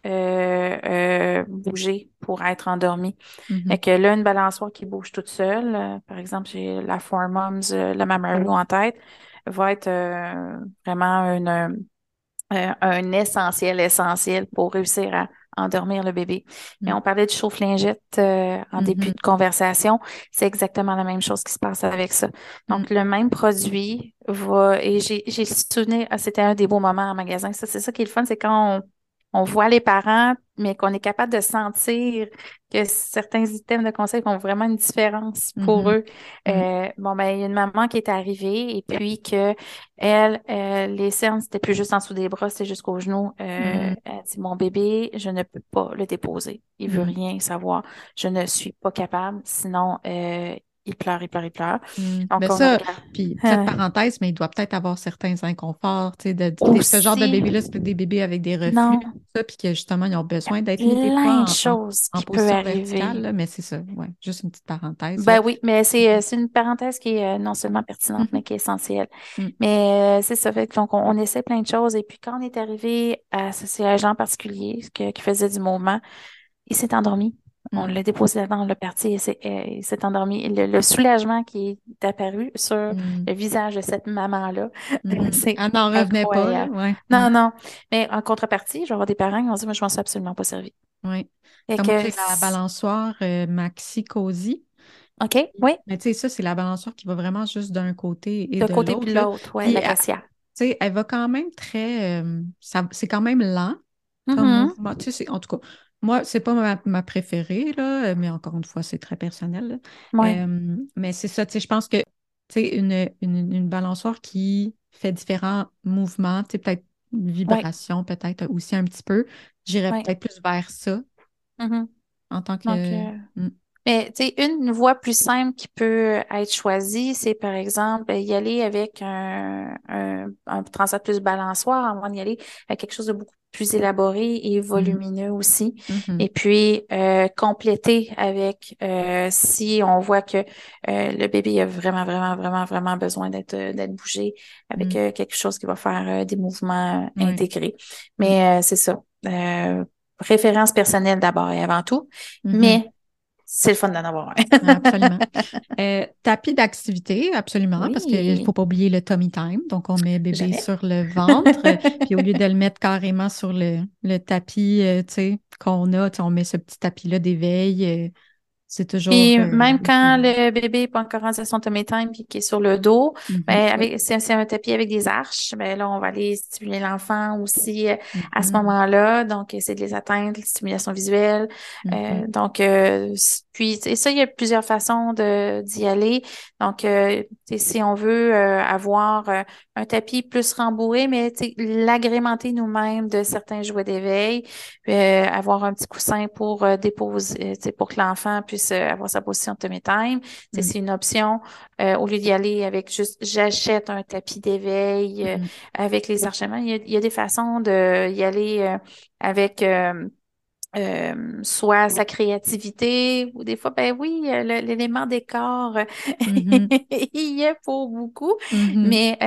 bougés pour être endormis. Et Mhm. que là, une balançoire qui bouge toute seule, par exemple, j'ai la Four Moms, la Mamaroo en tête, va être vraiment un essentiel pour réussir à endormir le bébé. Mais Mhm. on parlait de chauffe-lingette en début Mhm. de conversation. C'est exactement la même chose qui se passe avec ça. Mhm. Donc, le même produit va, et j'ai le souvenir, c'était un des beaux moments en magasin. Ça, c'est ça qui est le fun, c'est quand on voit les parents, mais qu'on est capable de sentir que certains items de conseil font vraiment une différence pour Mhm. eux. Mhm. Bon, ben, il y a une maman qui est arrivée et puis que les cernes, c'était plus juste en dessous des bras, c'était jusqu'aux genoux. Mhm. Elle dit, mon bébé, je ne peux pas le déposer. Il veut Mhm. rien savoir. Je ne suis pas capable. Sinon, il pleure, il pleure, il pleure. Donc, Ben on a ça, regardé. puis petite parenthèse, mais il doit peut-être avoir certains inconforts, tu sais, ce genre de Aussi, bébé-là, c'est des bébés avec des reflux, non, tout ça, puis que justement, ils ont besoin d'être mis des plein de fois choses en qui peuvent position verticale, arriver. là, mais c'est ça, ouais, juste une petite parenthèse, là. Ben oui, mais Mhm. c'est une parenthèse qui est non seulement pertinente, mais Mhm. qui est essentielle. Mhm. Mais c'est ça, fait que donc on essaie plein de choses. Et puis quand on est arrivé à ce siège en particulier, qui faisait du mouvement, il s'est endormi. On Mm. l'a déposé là-dedans, on l'a parti et il s'est endormi. Le soulagement qui est apparu sur Mm. le visage de cette maman-là, Mhm. c'est Elle n'en revenait pas, là, incroyable. ouais. Mm. Non, non. Mais en contrepartie, je vais avoir des parents qui vont dire, moi, je m'en suis absolument pas servi. Ouais. Fait Comme moi, que, j'ai la balançoire Maxi Cosi. OK, oui, Mais tu sais, ça, c'est la balançoire qui va vraiment juste d'un côté et d'un de côté puis l'autre, de là. l'autre, ouais, Puis, l'acacia. tu sais, elle va quand même très... c'est quand même lent comme Mhm. mouvement. Tu sais, en tout cas, moi, c'est pas ma préférée, là, mais encore une fois, c'est très personnel, là. Ouais, Mais c'est ça, tu sais, je pense que, tu sais, une balançoire qui fait différents mouvements, tu sais, peut-être une ouais, vibration, peut-être aussi un petit peu, j'irais ouais. peut-être plus vers ça Mhm. en tant Donc, que... Mm, mais tu sais, une voie plus simple qui peut être choisie, c'est par exemple y aller avec un transat plus balançoire, avant d'y aller avec quelque chose de beaucoup plus élaboré et mm, volumineux aussi. mhm, Et puis compléter avec si on voit que le bébé a vraiment, vraiment, vraiment, vraiment besoin d'être bougé avec mm, quelque chose qui va faire des mouvements ouais, intégrés. mm, Mais c'est ça. Préférence personnelle d'abord et avant tout. mhm. Mais c'est le fun d'en avoir un. Absolument. Tapis d'activité, absolument, parce qu'il ne faut Oui, pas oublier le tummy time. Donc, on met bébé jamais. sur le ventre, puis au lieu de le mettre carrément sur le tapis, tu sais, qu'on a, tu sais, on met ce petit tapis-là d'éveil. C'est toujours Puis même quand utile. le bébé n'est pas encore rendu à son tummy time puis qu'il est sur le dos, Mhm, ben oui. c'est un tapis avec des arches, ben là on va aller stimuler l'enfant aussi à ce Mhm, moment-là. Donc c'est de les atteindre, la stimulation visuelle. mhm, Puis et ça il y a plusieurs façons de d'y aller. Donc tu sais, si on veut avoir un tapis plus rembourré, mais tu sais, l'agrémenter nous-mêmes de certains jouets d'éveil, avoir un petit coussin pour déposer, tu sais, pour que l'enfant puisse avoir sa position de tummy time. Tu sais, mhm, c'est une option. Au lieu d'y aller avec juste j'achète un tapis d'éveil mhm, avec les archements, il y a des façons de y aller avec soit sa créativité ou des fois, ben oui, l'élément décor, mhm, il y est pour beaucoup, mhm, mais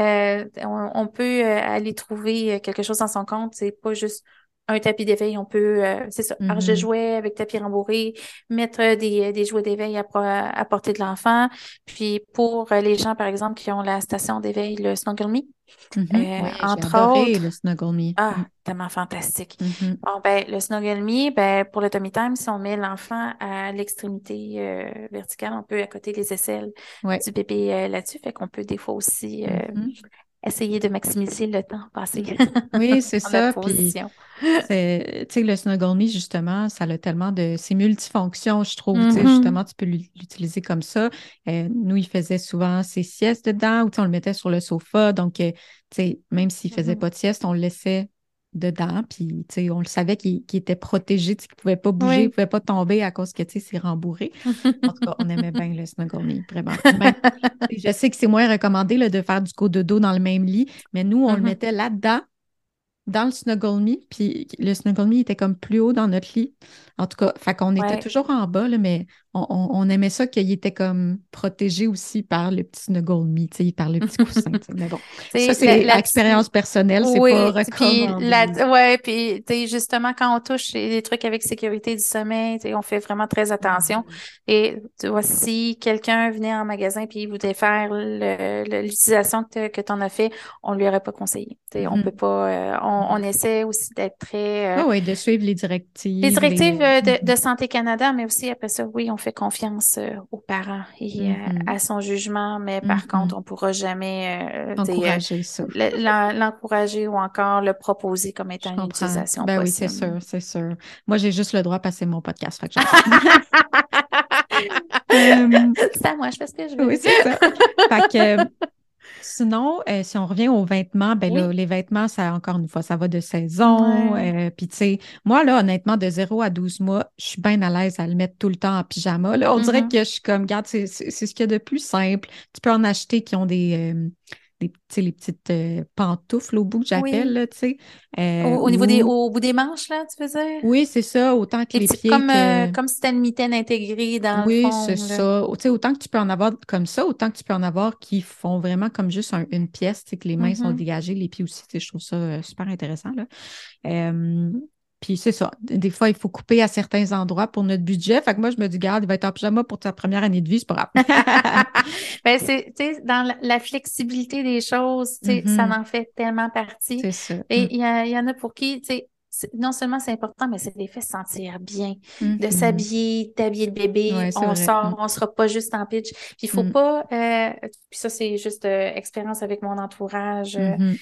on peut aller trouver quelque chose dans son compte. C'est pas juste un tapis d'éveil. On peut, c'est ça, arche de mhm, jouets avec tapis rembourré, mettre des jouets d'éveil à portée de l'enfant. Puis pour les gens, par exemple, qui ont la station d'éveil, le Snuggle Me, mhm. Oui, j'ai entre adoré le autres, Snuggle Me. ah, tellement fantastique. Mhm, Bon, ben, le Snuggle Me, ben, pour le tummy time, si on met l'enfant à l'extrémité verticale, on peut accoter les aisselles ouais. du bébé là-dessus. Fait qu'on peut des fois aussi Mhm, essayer de maximiser le temps passé mm. Oui, c'est dans notre ça. Puis position. c'est, tu sais, le Snuggle Me, justement, ça a tellement de... C'est multifonction, je trouve. Tu sais, Mhm. justement, tu peux l'utiliser comme ça. Nous, il faisait souvent ses siestes dedans ou tu sais, on le mettait sur le sofa. Donc, tu sais, même s'il faisait Mhm. pas de sieste, on le laissait dedans. Puis, tu sais, on le savait qu'il était protégé, tu sais, qu'il pouvait pas bouger, il Oui. pouvait pas tomber à cause que, tu sais, c'est rembourré. En tout cas, on aimait bien le Snuggle Me, vraiment. Puis même, je sais que c'est moins recommandé là, de faire du cododo dans le même lit, mais nous, on le Mhm. mettait là-dedans dans le Snuggle Me, puis le Snuggle Me était comme plus haut dans notre lit. En tout cas, fait qu'on était Ouais. toujours en bas, là, mais on aimait ça qu'il était comme protégé aussi par le petit Snuggle Me, tu sais, par le petit coussin, tu sais. Mais bon, Tu ça, sais, c'est expérience personnelle, c'est pas oui, puis recommandé. ouais, puis tu sais, justement quand on touche des trucs avec sécurité du sommeil, tu sais, on fait vraiment très attention. Mhm. Et tu vois, si quelqu'un venait en magasin puis il voulait faire l'utilisation que tu en as fait, on lui aurait pas conseillé. Tu sais, on peut Mhm. pas. On Mhm. essaie aussi d'être très Ah oui, de suivre les les directives, directives de Mhm. Santé Canada, mais aussi après ça, oui, on fait confiance aux parents et Mhm. à son jugement, mais par contre, Mhm. on pourra jamais tu sais, Encourager ça. l'encourager ou encore le proposer comme Je étant une comprends. utilisation Ben oui, c'est possible. sûr, c'est sûr. Moi, j'ai juste le droit de passer mon podcast, fait que j'en fais. Euh, C'est à moi, je fais ce que je oui, veux. c'est ça. Fait que sinon, si on revient aux vêtements, ben là, Oui. les vêtements, ça, encore une fois, ça va de saison. Ouais. Puis, tu sais, moi, là, honnêtement, de 0 à 12 mois, je suis bien à l'aise à le mettre tout le temps en pyjama. Là, on dirait Mhm. que je suis comme, regarde, c'est ce qu'il y a de plus simple. Tu peux en acheter qui ont tu sais, les petites pantoufles au bout que j'appelle, Oui. là, tu sais. Ou, Au bout des manches, là, tu veux dire? oui, c'est ça, autant que Les les petits, pieds que. comme si c'était une mitaine intégrée dans le Oui, c'est fond, là. ça. Tu sais, autant que tu peux en avoir comme ça, autant que tu peux en avoir qui font vraiment comme juste une pièce, tu sais, que les mains sont Mhm. dégagées, les pieds aussi, tu sais, je trouve ça super intéressant, là. Euh, Puis c'est ça. Des fois, il faut couper à certains endroits pour notre budget. Fait que moi, je me dis, garde, il va être en pyjama pour ta première année de vie, c'est pas grave. Ben, c'est, tu sais, dans la flexibilité des choses, tu sais, ça Mhm. en fait tellement partie. C'est ça. Et il y en a pour qui, tu sais, non seulement c'est important, mais ça les fait sentir bien, de Mhm. s'habiller, d'habiller le bébé, Ouais, c'est on vrai. sort, on sera pas juste en pitch. Puis il faut Mm. pas, puis ça c'est juste expérience avec mon entourage. Mhm.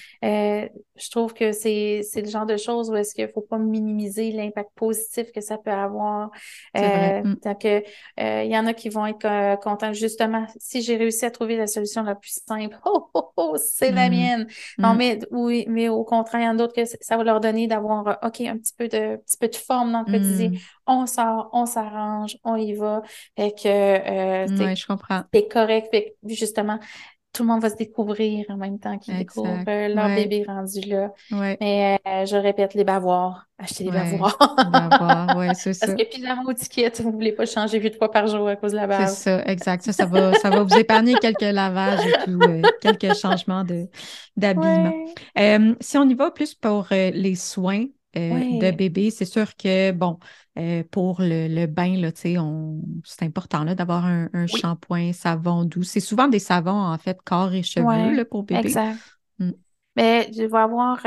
Je trouve que c'est le genre de choses où est-ce qu'il faut pas minimiser l'impact positif que ça peut avoir. C'est vrai. Donc, il y en a qui vont être contents. Justement, si j'ai réussi à trouver la solution la plus simple, oh, oh, oh, c'est la Mm. mienne. Non, Mm. oui, mais au contraire, il y en a d'autres que ça va leur donner d'avoir, OK, un petit peu de forme dans le quotidien. Mm. On sort, on s'arrange, on y va. Fait que, Ouais, je comprends. c'est correct. Fait que, justement, tout le monde va se découvrir en même temps qu'ils découvrent Exact. leur Ouais. bébé rendu là. Ouais. Mais je répète, les bavoirs. Achetez les Ouais. bavoirs. Il va avoir. Ouais, c'est Parce ça. que pyjama ou ticket, vous ne voulez pas changer 8 fois par jour à cause de la C'est bave. ça, exact. Ça va vous épargner quelques lavages et tout, quelques changements d'habillement. Ouais, Si on y va plus pour les soins de ouais, bébé, c'est sûr que, bon, pour le bain, là, tu sais, c'est important là, d'avoir un oui, shampoing, savon doux. C'est souvent des savons, en fait, corps et cheveux ouais, là, pour bébé. exact. Mm. Mais je vais avoir,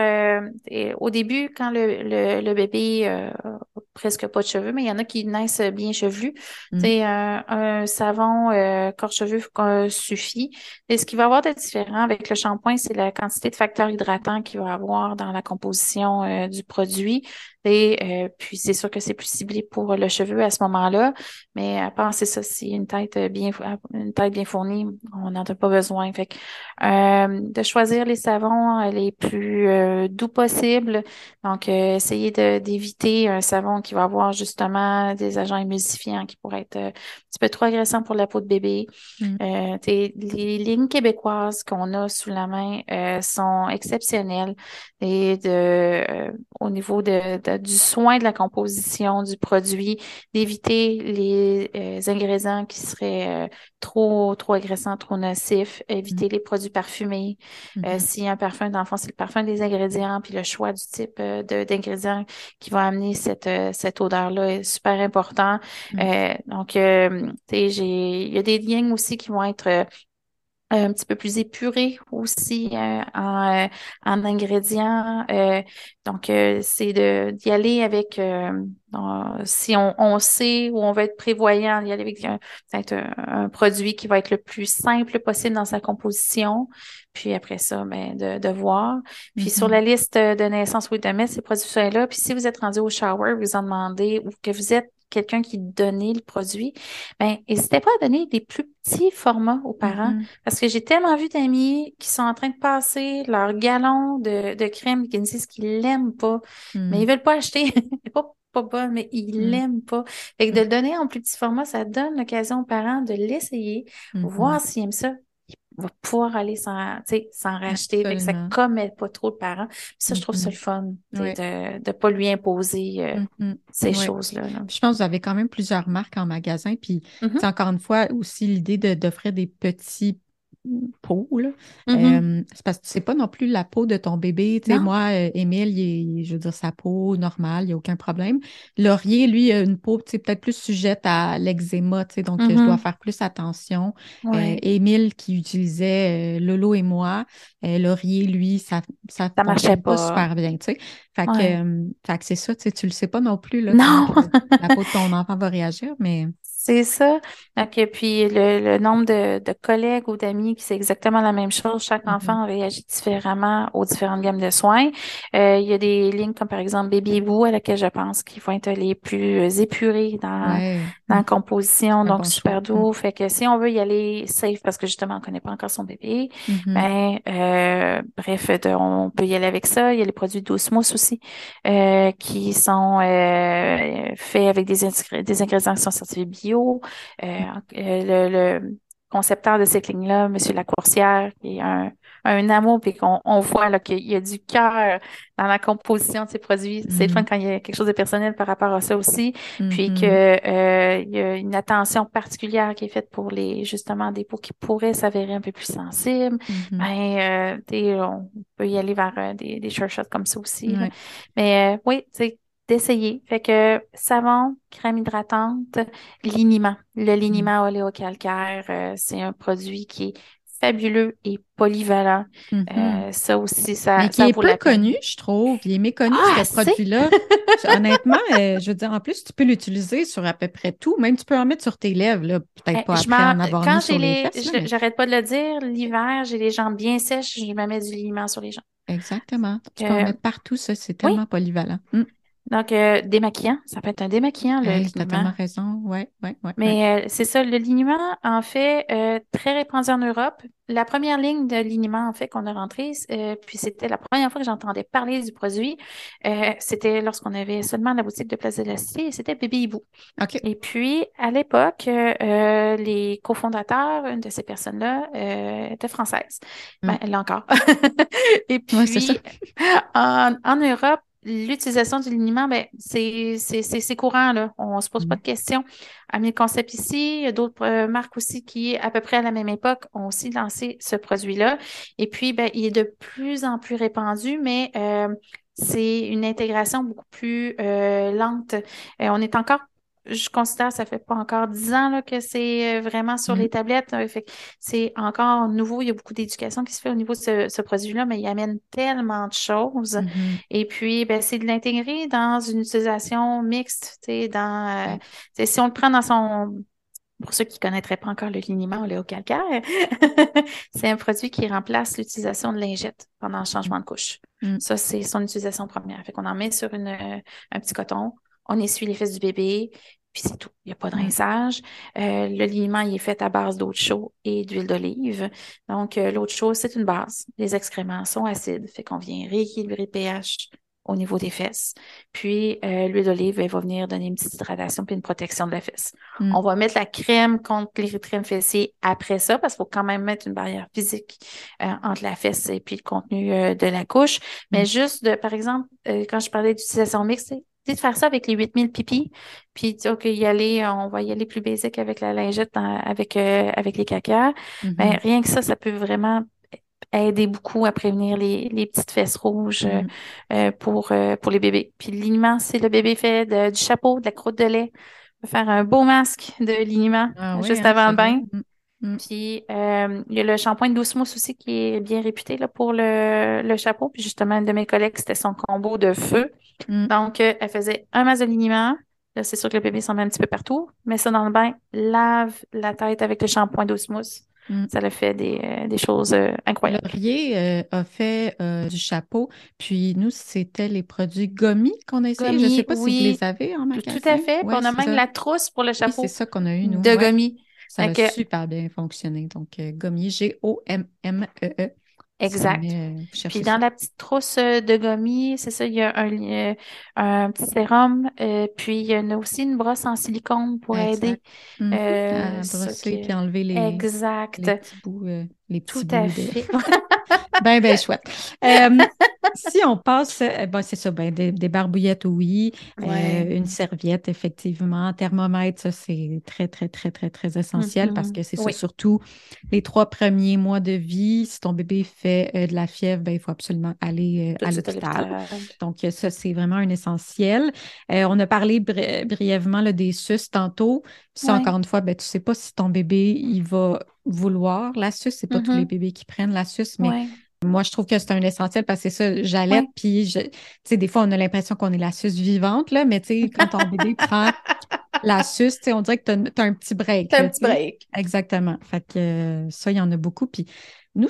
au début, quand le bébé presque pas de cheveux, mais il y en a qui naissent bien chevelus, Mm. c'est un savon corps-cheveux suffit. Et ce qui va avoir de différent avec le shampoing, c'est la quantité de facteurs hydratants qu'il va avoir dans la composition du produit. Et puis, c'est sûr que c'est plus ciblé pour le cheveu à ce moment-là. Mais à part, c'est ça, si une tête bien fournie, on n'en a pas besoin. Fait que, de choisir les savons les plus doux possibles. Donc, essayer d'éviter un savon qui va avoir justement des agents émulsifiants qui pourraient être un petit peu trop agressants pour la peau de bébé. Mm. Les lignes québécoises qu'on a sous la main sont exceptionnelles et au niveau du soin de la composition du produit, d'éviter les ingrédients qui seraient trop agressants, trop nocifs, Mm. éviter les produits parfumés. Mhm. S'il y a un parfum d'enfant, c'est le parfum des ingrédients, puis le choix du type d'ingrédients qui va amener cette odeur-là est super important. Mm. Donc, tu sais, il y a des lignes aussi qui vont être un petit peu plus épuré aussi en ingrédients. Donc, c'est d'y aller avec, si on sait ou on veut être prévoyant, d'y aller avec peut-être un produit qui va être le plus simple possible dans sa composition. Puis après ça, ben, de voir. Puis sur Mhm. la liste de naissance ou de mettre ces produits-là, puis si vous êtes rendu au shower, vous en demandez ou que vous êtes quelqu'un qui donnait le produit, ben, n'hésitez pas à donner des plus petits formats aux parents. Mhm. Parce que j'ai tellement vu d'amis qui sont en train de passer leur gallon de crème et qui me disent qu'ils l'aiment pas, mais ils Mm. veulent pas acheter. C'est pas bon, mais ils Mm. l'aiment pas. Fait que de le donner en plus petit format, ça donne l'occasion aux parents de l'essayer, Mhm. voir s'ils aiment ça. Ils vont pouvoir aller tu sais, s'en racheter. Fait que ça Absolument. commet pas trop le parent. Puis ça, je trouve ça le Mhm. fun, tu sais, Ouais. de pas lui imposer Mhm. ces Ouais. choses-là, là. Puis je pense que vous avez quand même plusieurs marques en magasin. Puis, tu sais, Mhm. encore une fois, aussi l'idée d'offrir des petits pots, là. Mhm. C'est parce que c'est pas non plus la peau de ton bébé. Tu sais, Non? moi, Émile, je veux dire, sa peau normale, il n'y a aucun problème. Laurier, lui, a une peau, tu sais, peut-être plus sujette à l'eczéma, tu sais, donc je dois Mhm. faire plus attention. Ouais. Émile, qui utilisait Lolo et moi, Laurier, lui, ça Ça marchait fonctionne pas pas. super bien, tu sais. Ouais. Fait que c'est ça, tu sais, tu le sais pas non plus, là, comment Non! que la peau de ton enfant va réagir, mais. C'est ça. Donc, puis le nombre de collègues ou d'amis qui c'est exactement la même chose. Chaque Mhm. enfant réagit différemment aux différentes gammes de soins. Il y a des lignes comme par exemple Baby Boo à laquelle je pense qui vont être les plus épurées Ouais. dans la composition, C'est un donc bon choix. super doux. Fait que si on veut y aller safe parce que justement on connaît pas encore son bébé, Mhm. ben bref, on peut y aller avec ça. Il y a les produits d'osmose aussi qui sont faits avec des ingrédients qui sont certifiés bio. Euh, le concepteur de cette ligne-là, Monsieur Lacourcière, qui est un amour, puis on voit là, qu'il y a du cœur dans la composition de ces produits. C'est le fun Mhm. quand il y a quelque chose de personnel par rapport à ça aussi. Puis que Mhm. il y a une attention particulière qui est faite pour justement des peaux qui pourraient s'avérer un peu plus sensibles. Mhm. Ben, on peut y aller vers des sure shots comme ça aussi, là. Ouais. Mais oui, tu sais, d'essayer. Fait que savon, crème hydratante, liniment. Le Mm. liniment oléocalcaire, c'est un produit qui est fabuleux et polyvalent. Mhm. Ça aussi, Mais qui ça est vaut peu la peine. connu, je trouve. Il est méconnu, Ah, ce assez! produit-là. Honnêtement, je veux dire, en plus, tu peux l'utiliser sur à peu près tout. Même tu peux en mettre sur tes lèvres, là. Peut-être pas après en avoir mis Quand sur les fesses, là, mais j'arrête pas de le dire, l'hiver, j'ai les jambes bien sèches, je me mets du liniment sur les jambes. exactement. Tu peux en Euh, mettre partout, ça, c'est oui, tellement polyvalent. Mm. donc démaquillant, ça peut être un démaquillant, le Hey, t'as liniment. tellement raison. Ouais, ouais, ouais, ouais. Mais c'est ça, le liniment, en fait, très répandu en Europe. La première ligne de liniment, en fait, qu'on a rentrée, puis c'était la première fois que j'entendais parler du produit, c'était lorsqu'on avait seulement la boutique de Place de la Cité, et c'était Bébé Hibou. OK. Et puis, à l'époque, les cofondateurs, une de ces personnes-là, était française. Ben, Mm. elle l'est encore. Et Ouais, c'est ça. puis, en Europe, l'utilisation du liniment, ben, c'est courant, là. On se pose pas Mm. de questions. Ami Concept ici, il y a d'autres marques aussi qui, à peu près à la même époque, ont aussi lancé ce produit-là. Et puis, ben, il est de plus en plus répandu, mais c'est une intégration beaucoup plus lente. On est encore, je considère, ça fait pas encore 10 ans là, que c'est vraiment sur Mm. les tablettes. Fait que c'est encore nouveau. Il y a beaucoup d'éducation qui se fait au niveau de ce produit-là, mais il amène tellement de choses. Mhm. Et puis, ben, c'est de l'intégrer dans une utilisation mixte, tu sais, Ouais. si on le prend dans son, pour ceux qui ne connaîtraient pas encore le liniment oléocalcaire, c'est un produit qui remplace l'utilisation de lingettes pendant le changement de couche. Mm. Ça, c'est son utilisation première. Fait qu'on en met sur un petit coton, on essuie les fesses du bébé, puis c'est tout. Il n'y a pas de Mm. rinçage. Le liniment, il est fait à base d'eau de chaux et d'huile d'olive. Donc, l'eau de chaux, c'est une base. Les excréments sont acides, fait qu'on vient rééquilibrer le pH au niveau des fesses. Puis, l'huile d'olive, elle va venir donner une petite hydratation puis une protection de la fesse. Mm. On va mettre la crème contre l'érythème fessier après ça, parce qu'il faut quand même mettre une barrière physique entre la fesse et puis le contenu de la couche. Mais Mm. juste par exemple, quand je parlais d'utilisation mixte, c'est de faire ça avec les 8000 pipis, puis OK, on va y aller plus basique avec la lingette avec les caca. Mais Mhm. rien que ça peut vraiment aider beaucoup à prévenir les petites fesses rouges Mm. pour les bébés. Puis le liniment, si le bébé fait du chapeau, de la croûte de lait, on va faire un beau masque de liniment Ah oui, juste hein, avant c'est le vrai. bain. Mm. Mm. Puis il y a le shampoing de douce mousse aussi qui est bien réputé là, pour le chapeau. Puis justement, une de mes collègues, c'était son combo de feu. Mm. Donc, elle faisait un masque de liniment. Là, c'est sûr que le bébé s'en met un petit peu partout. Mets ça dans le bain, lave la tête avec le shampoing douce mousse. Mm. Ça le fait des choses incroyables. Laurier a fait du chapeau, puis nous, c'était les produits gommis qu'on a essayé. Je ne sais Gommis, pas si vous les oui, avez en tout à magasin. fait. Puis Oui, on a c'est même ça. la trousse pour le Oui, c'est chapeau ça qu'on a eu, nous. de Ouais. gommis. Ça Fait a que, super bien fonctionné. Donc, gommier, Gommee, si exact. jamais vous Puis cherchez dans ça. la petite trousse de gommis, c'est ça, il y a un petit sérum. Puis il y en a aussi une brosse en silicone pour aider. Exact. Mhm. À Ça brosser que... puis enlever Exact. les petits bouts, les Tout petits à bouts de. fait. Ben, ben, chouette. Euh, Si on passe, ben, c'est ça, ben, des barbouillettes, oui, Ouais. une serviette, effectivement, thermomètre, ça, c'est très, très, très, très, très essentiel parce Mhm. que c'est ça, Oui, surtout les 3 premiers mois de vie, si ton bébé fait de la fièvre, ben, il faut absolument aller tout à de suite à l'hôpital. l'hôpital. Donc, ça, c'est vraiment un essentiel. On a parlé brièvement là, des suces tantôt. Puis ça, Oui. encore une fois, ben, tu sais pas si ton bébé, il va vouloir la suce. C'est pas tous les Mhm. bébés qui prennent la suce, mais Oui. moi, je trouve que c'est un essentiel parce que c'est ça, j'allaite, Oui. puis tu sais, des fois, on a l'impression qu'on est la suce vivante, là, mais tu sais, quand ton bébé prend la suce, tu sais, on dirait que tu as un petit break, T'as un là, tu petit sais. break. Exactement. Fait que ça, il y en a beaucoup. Puis nous,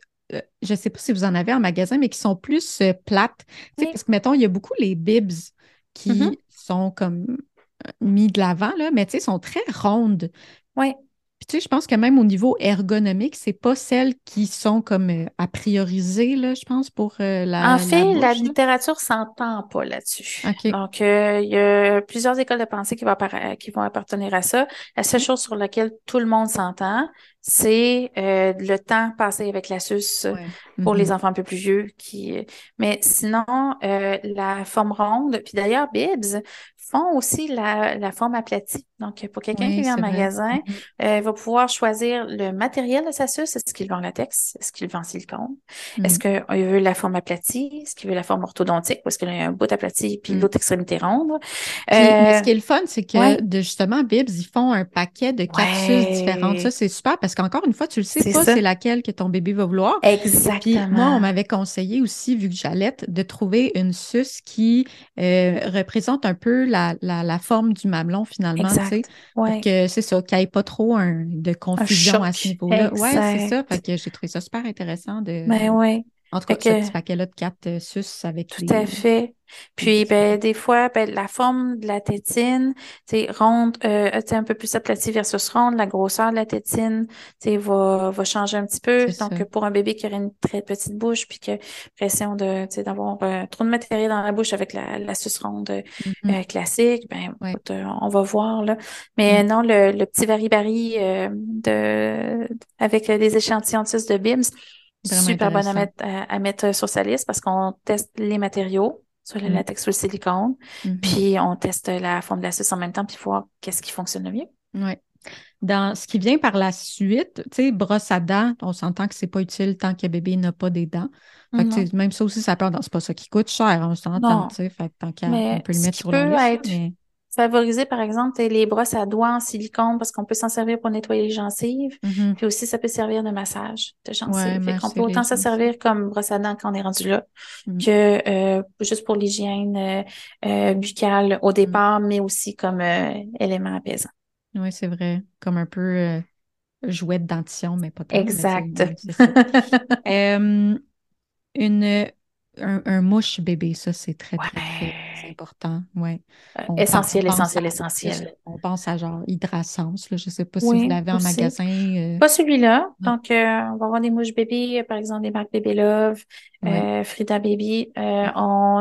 je sais pas si vous en avez en magasin, mais qui sont plus plates. Tu sais, Oui. parce que, mettons, il y a beaucoup les bibs Mhm. qui sont comme mis de l'avant, là, mais tu sais, sont très rondes. Oui. Puis, tu sais, je pense que même au niveau ergonomique, c'est pas celles qui sont comme à prioriser, là, je pense, pour En la fait, la bouche, là. littérature s'entend pas là-dessus. OK. Donc, il y a plusieurs écoles de pensée qui vont appartenir à ça. La seule OK. chose sur laquelle tout le monde s'entend, c'est le temps passé avec la suce Ouais. pour Mhm. les enfants un peu plus vieux. Mais sinon, la forme ronde, puis d'ailleurs, Bibs font aussi la forme aplatie. Donc, pour quelqu'un qui Oui, vient en c'est vrai. magasin, il va pouvoir choisir le matériel de sa suce. Est-ce qu'il veut en latex? Est-ce qu'il veut en silicone? Est-ce Mm. qu'il veut la forme aplatie? Est-ce qu'il veut la forme orthodontique? Ou est-ce qu'il a un bout aplati puis Mm. l'autre extrémité ronde? Puis, mais ce Euh, qui est le fun, c'est que ouais, justement, Bibs, ils font un paquet de capsules différentes. Ça, ouais, c'est super parce qu'encore une fois, tu le sais c'est pas ça. c'est laquelle que ton bébé va vouloir. Puis moi, on Exactement. m'avait conseillé aussi, vu que j'allaite, de trouver une suce qui représente un peu la forme du mamelon finalement, tu sais, Exact. pour Ouais. que c'est ça, qu'il n'y ait pas trop de Un confusion à ce choc. niveau-là. Ouais, c'est ça. Fait Exact. que j'ai trouvé ça super intéressant Ben ouais. en tout Fait cas, ce que petit paquet-là de 4 suces avec tout à fait. les Puis, ben, différents. des fois, ben, la forme de la tétine, tu sais, ronde, tu sais, un peu plus aplatie versus ronde, la grosseur de la tétine, tu sais, va changer un petit peu. C'est Donc, ça. pour un bébé qui aurait une très petite bouche, puis que pression de, tu sais, d'avoir trop de matériel dans la bouche avec la suce ronde Mhm. classique, ben, Ouais. écoute, on va voir, là. Mm. Mais non, le petit vari-vari avec les échantillons de suce de Bibs, Vraiment super bonne intéressant. à mettre sur sa liste parce qu'on teste les matériaux, soit le Mm. latex ou le silicone, Mhm. puis on teste la forme de la suce en même temps, puis voir qu'est-ce qui fonctionne le mieux. Ouais. Dans ce qui vient par la suite, tu sais, brosse à dents, on s'entend que c'est pas utile tant que le bébé n'a pas des dents. Fait que, tu Non, sais, même ça aussi, ça peut, c'est pas ça qui coûte cher, on s'entend, tu non. sais. Fait que tant qu'à, on Mais peut le ce mettre qui sur la peut liste, là, être mais favorisé, par exemple, c'est les brosses à doigts en silicone parce qu'on peut s'en servir pour nettoyer les gencives. mhm. Puis aussi, ça peut servir de massage de Ouais, gencives. Fait qu'on peut masser les autant s'en gencives. servir comme brosse à dents quand on est rendu là Mm. que juste pour l'hygiène buccale au Mm. départ, mais aussi comme élément apaisant. Ouais, c'est vrai. Comme un peu jouet de dentition, mais pas tant, mais tu sais, Exact. ouais, c'est ça. Euh, une, un mouche bébé, ça, c'est très, très, très Ouais. important. Ouais. On Essentiel, pense essentiel, à, c'est ça, essentiel. on pense à genre Hydrasens, là. Je sais pas si vous Oui, l'avez en aussi. magasin. Pas celui-là. Non. Donc, on va avoir des mouches bébés, par exemple des marques Baby Love, Ouais. Frida Baby. Mm.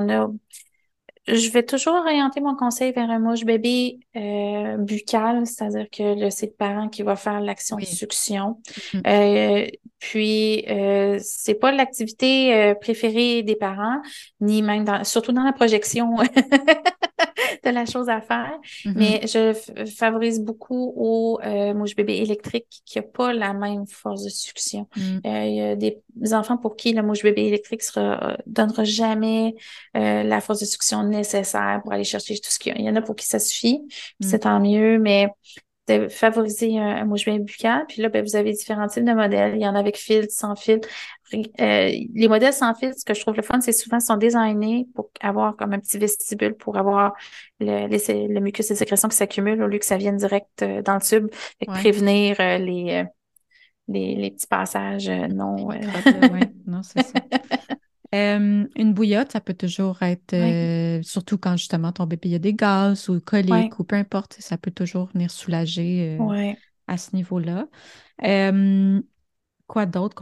Je vais toujours orienter mon conseil vers un mouche bébé buccal, c'est-à-dire que c'est le parent qui va faire l'action de Oui. succion. Mhm. Puis, c'est pas l'activité préférée des parents, ni même surtout dans la projection de la chose à faire. Mhm. Mais je favorise beaucoup aux mouches bébés électriques qui n'ont pas la même force de succion. Mm. Il y a des enfants pour qui le mouche bébé électrique donnera jamais la force de succion nécessaire pour aller chercher tout ce qu'il y a. Il y en a pour qui ça suffit, puis Mm. c'est tant mieux, mais de favoriser un mouche bébé buccal. Puis là, ben, vous avez différents types de modèles. Il y en a avec filtre, sans filtre. Les modèles sans filtre, ce que je trouve le fun, c'est souvent sont designés pour avoir comme un petit vestibule pour avoir le mucus et sécrétions qui s'accumulent au lieu que ça vienne direct dans le tube. Fait que Ouais. prévenir les petits passages Les non. microbes, là, ouais. Non, c'est ça. Une bouillotte, ça peut toujours être, Ouais, surtout quand justement ton bébé a des gaz ou ouais, coliques ou peu importe, ça peut toujours venir soulager ouais, à ce niveau-là. Euh, Quoi d'autre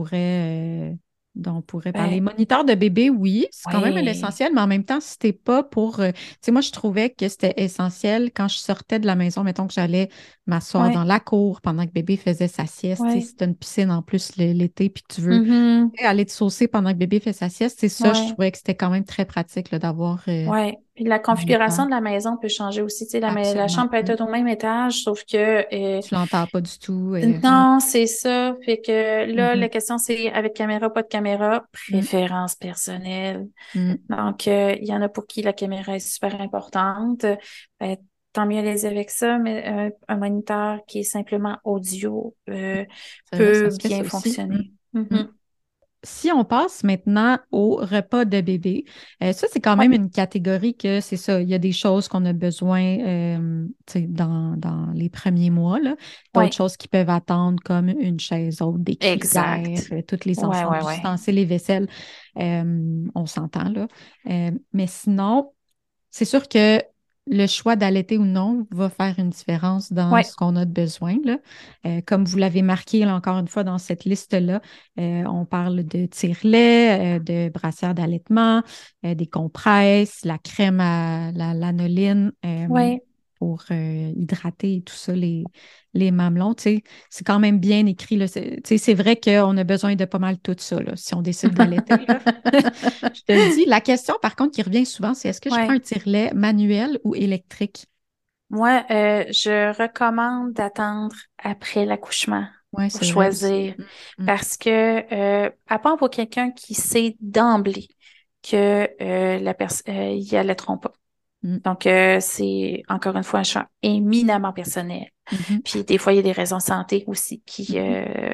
dont on pourrait parler? ben, Moniteur de bébé, oui, c'est quand même un ouais, essentiel, mais en même temps, si c'était pas pour. Tu sais, moi, je trouvais que c'était essentiel quand je sortais de la maison, mettons que j'allais m'asseoir ouais, dans la cour pendant que bébé faisait sa sieste. Tu sais, ouais. si tu as une piscine en plus l'été, puis que tu veux Mhm, aller te saucer pendant que bébé fait sa sieste, c'est ça, je ouais. trouvais que c'était quand même très pratique là, d'avoir Ouais. Puis la un moniteur. configuration de la maison peut changer aussi. Tu sais, la Absolument. chambre peut Mm. être au même étage, sauf que Tu l'entends pas du tout. Ouais. non, c'est ça. Fait que là, la Mhm. question, c'est avec caméra, pas de caméra, Mm. préférence personnelle. Mm. Donc, il y en a pour qui la caméra est super importante. Ben, tant mieux aller avec ça, mais un moniteur qui est simplement audio C'est vrai, ça peut se fait bien ça aussi. Mm. fonctionner. Mm. Mhm. Si on passe maintenant au repas de bébé, ça, c'est quand Ouais, même une catégorie que c'est ça. Il y a des choses qu'on a besoin tu sais, dans les premiers mois, là. D'autres ouais, choses qui peuvent attendre, comme une chaise haute, des cuillères, exact. tous les Ouais, ensembles ouais, ouais. d'ustensiles, les vaisselles. On s'entend, là. Mais sinon, c'est sûr que le choix d'allaiter ou non va faire une différence dans Ouais, ce qu'on a de besoin, là. Comme vous l'avez marqué là, encore une fois dans cette liste-là, on parle de tire-lait, de brassière d'allaitement, des compresses, la crème à la lanoline. ouais. pour hydrater et tout ça, les mamelons. Tu sais, c'est quand même bien écrit, là. Tu sais, c'est vrai qu'on a besoin de pas mal tout ça, là, si on décide d'allaiter, là. Je te le dis. La question, par contre, qui revient souvent, c'est est-ce que je prends Ouais. un tire-lait manuel ou électrique? Moi, je recommande d'attendre après l'accouchement Oui, pour c'est vrai aussi. choisir parce que, à part pour quelqu'un qui sait d'emblée que la personne, y allaiteront pas. Mm. Donc, c'est encore une fois un choix éminemment personnel. Mhm. Puis des fois, il y a des raisons de santé aussi qui Mhm.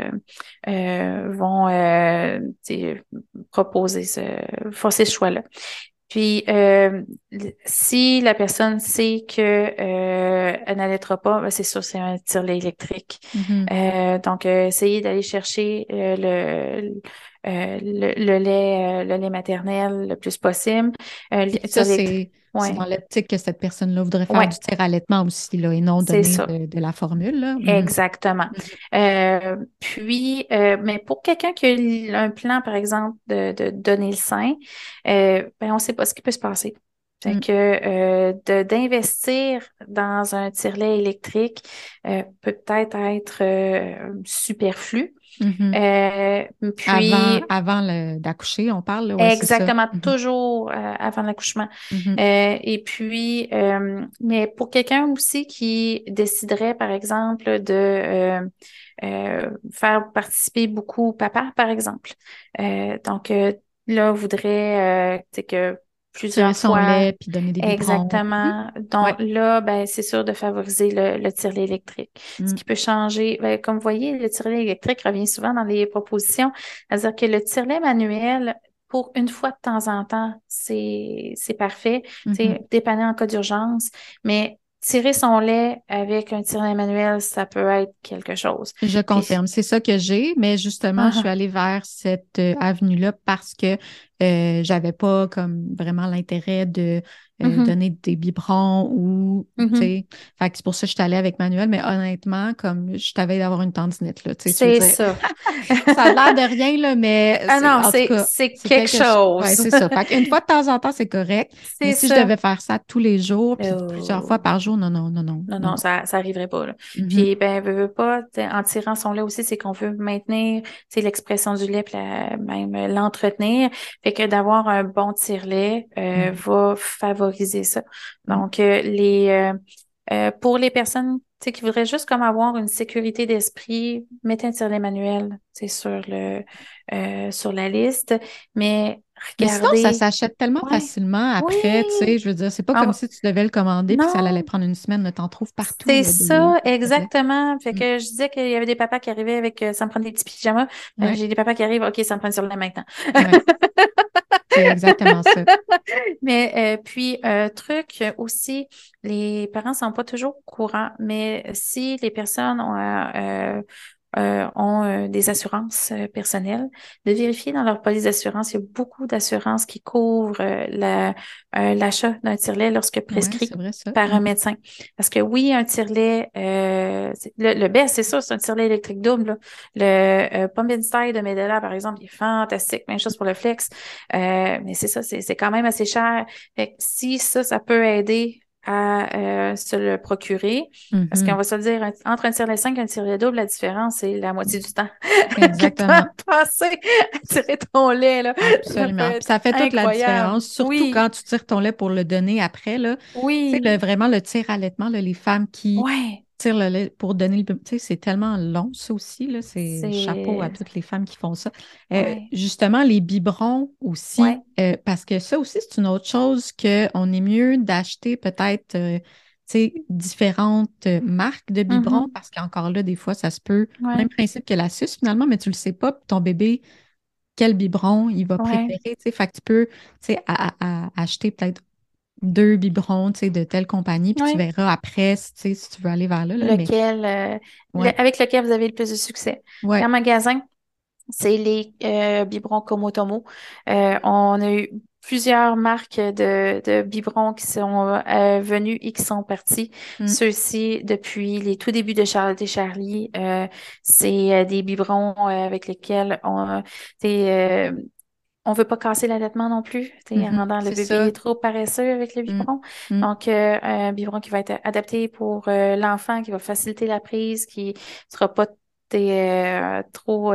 vont tu sais, forcer ce choix-là. Puis si la personne sait que elle n'allaitera pas, ben, c'est sûr c'est un tire-lait électrique. Mhm. Donc essayez d'aller chercher le lait maternel le plus possible. Puis ça, Tire-lait c'est ouais, dans l'optique que cette personne-là voudrait faire ouais, du tir-allaitement aussi, là, et non c'est donner ça. de la formule, là. Mhm. Exactement. Mhm. Puis, mais pour quelqu'un qui a un plan, par exemple, de donner le sein, ben, on ne sait pas ce qui peut se passer. Fait Mhm. que d'investir dans un tire-lait électrique peut peut-être être superflu. Mhm. Euh, Avant, puis, avant d'accoucher, on parle, là, ouais, c'est ça. exactement, Mhm. toujours avant l'accouchement. Mhm. Et puis, mais pour quelqu'un aussi qui déciderait, par exemple, de faire participer beaucoup papa, par exemple. Donc, là, voudrait tu sais, que Tirer plusieurs son fois, lait puis donner des biberons. Mhm. exactement. Donc Ouais. là, ben, c'est sûr de favoriser le tire-lait électrique. Ce Mhm. qui peut changer, ben, comme vous voyez, le tire-lait électrique revient souvent dans les propositions. C'est-à-dire que le tire-lait manuel, pour une fois de temps en temps, c'est parfait. Mhm. C'est dépanner en cas d'urgence, mais tirer son lait avec un tire-lait manuel, ça peut être quelque chose. Je Puis, confirme, c'est ça que j'ai, mais justement, je suis allée vers cette avenue-là parce que j'avais pas comme vraiment l'intérêt de mhm, donner des biberons ou, tu mhm. sais, fait que c'est pour ça que je suis allée avec Manuel, mais honnêtement, comme je t'avais d'avoir une tendinite, là, tu sais, je veux C'est dire, ça. ça a l'air de rien, là, mais Ah non, en tout cas, c'est c'est quelque quelque chose. Ouais, chose. c'est ça. Fait qu'une fois de temps en temps, c'est correct, mais C'est si je ça. devais faire ça tous les jours, puis plusieurs fois Oh. par jour, non, non, non, non, Non, non, non, non. ça arriverait pas, là. Mhm. Puis, ben, veut pas, en tirant son lait aussi, c'est qu'on veut maintenir, l'expression du lait, puis même l'entretenir. Fait que d'avoir un bon tire-lait Mhm. va favoriser ça. Mhm. Donc, pour les personnes, qui voudraient juste comme avoir une sécurité d'esprit, mettez un tire-lait manuel, c'est sur la liste. Mais Mais sinon, ça regardez, s'achète tellement ouais, facilement oui, après, tu sais, je veux dire, c'est pas comme en- si tu devais le commander puis que ça allait non. prendre une semaine, là, t'en trouves partout, C'est là, des ça, tirelets. exactement. Fait Mm. que je disais qu'il y avait des papas qui arrivaient avec ça me prend des petits pyjamas. Ouais, J'ai des papas qui arrivent, OK, ça me prend sur le lait maintenant. ouais, c'est exactement ça. Mais puis truc aussi, les parents sont pas toujours au courant, mais si les personnes ont des assurances personnelles, de vérifier dans leur police d'assurance, il y a beaucoup d'assurances qui couvrent l'achat d'un tire-lait lorsque Ouais, c'est prescrit vrai ça. par un Mhm. médecin. Parce que oui, un tire-lait, le best, c'est ça, c'est un tire-lait électrique double, là. Le Pumpkin Style de Medela, par exemple, il est fantastique. Même chose pour le Flex. Mais c'est ça, c'est quand même assez cher. Fait que si ça peut aider à se le procurer, parce qu'on Mhm. va se le dire, entre un tire-lait 5 et un tire-lait double, la différence, c'est la moitié du temps que tu as Exactement. passé à tirer ton lait, là. Ça peut Absolument. Puis être ça fait toute la incroyable. différence, surtout Oui, quand tu tires ton lait pour le donner après, là. Tu sais, oui, vraiment le tir-allaitement, là, les femmes qui ouais, tirent le lait pour donner le... Tu sais, c'est tellement long, ça aussi, là. C'est chapeau à c'est, toutes les femmes qui font ça. ouais, Justement, les biberons aussi, ouais. parce que ça aussi, c'est une autre chose qu'on est mieux d'acheter peut-être, tu sais, différentes marques de biberons, Mhm, parce qu'encore là, des fois, ça se peut, même ouais, principe que la suce, finalement, mais tu le sais pas, puis ton bébé quel biberon il va ouais, préférer, tu sais. Fait que tu peux, tu sais, acheter peut-être deux biberons, tu sais, de telle compagnie, puis tu ouais. verras après, tu sais, si tu veux aller vers là, mais Lequel, ouais, avec lequel vous avez le plus de succès? ouais, En magasin, c'est les biberons Komotomo. On a eu plusieurs marques de biberons qui sont venus et qui sont partis. mm, Ceux-ci, depuis les tout débuts de Charlotte et Charlie, c'est des biberons avec lesquels c'est on veut pas casser l'allaitement non plus, tu sais, en rendant le C'est bébé ça. trop paresseux avec le Mm, biberon. mm. Donc, un biberon qui va être adapté pour l'enfant, qui va faciliter la prise, qui sera pas trop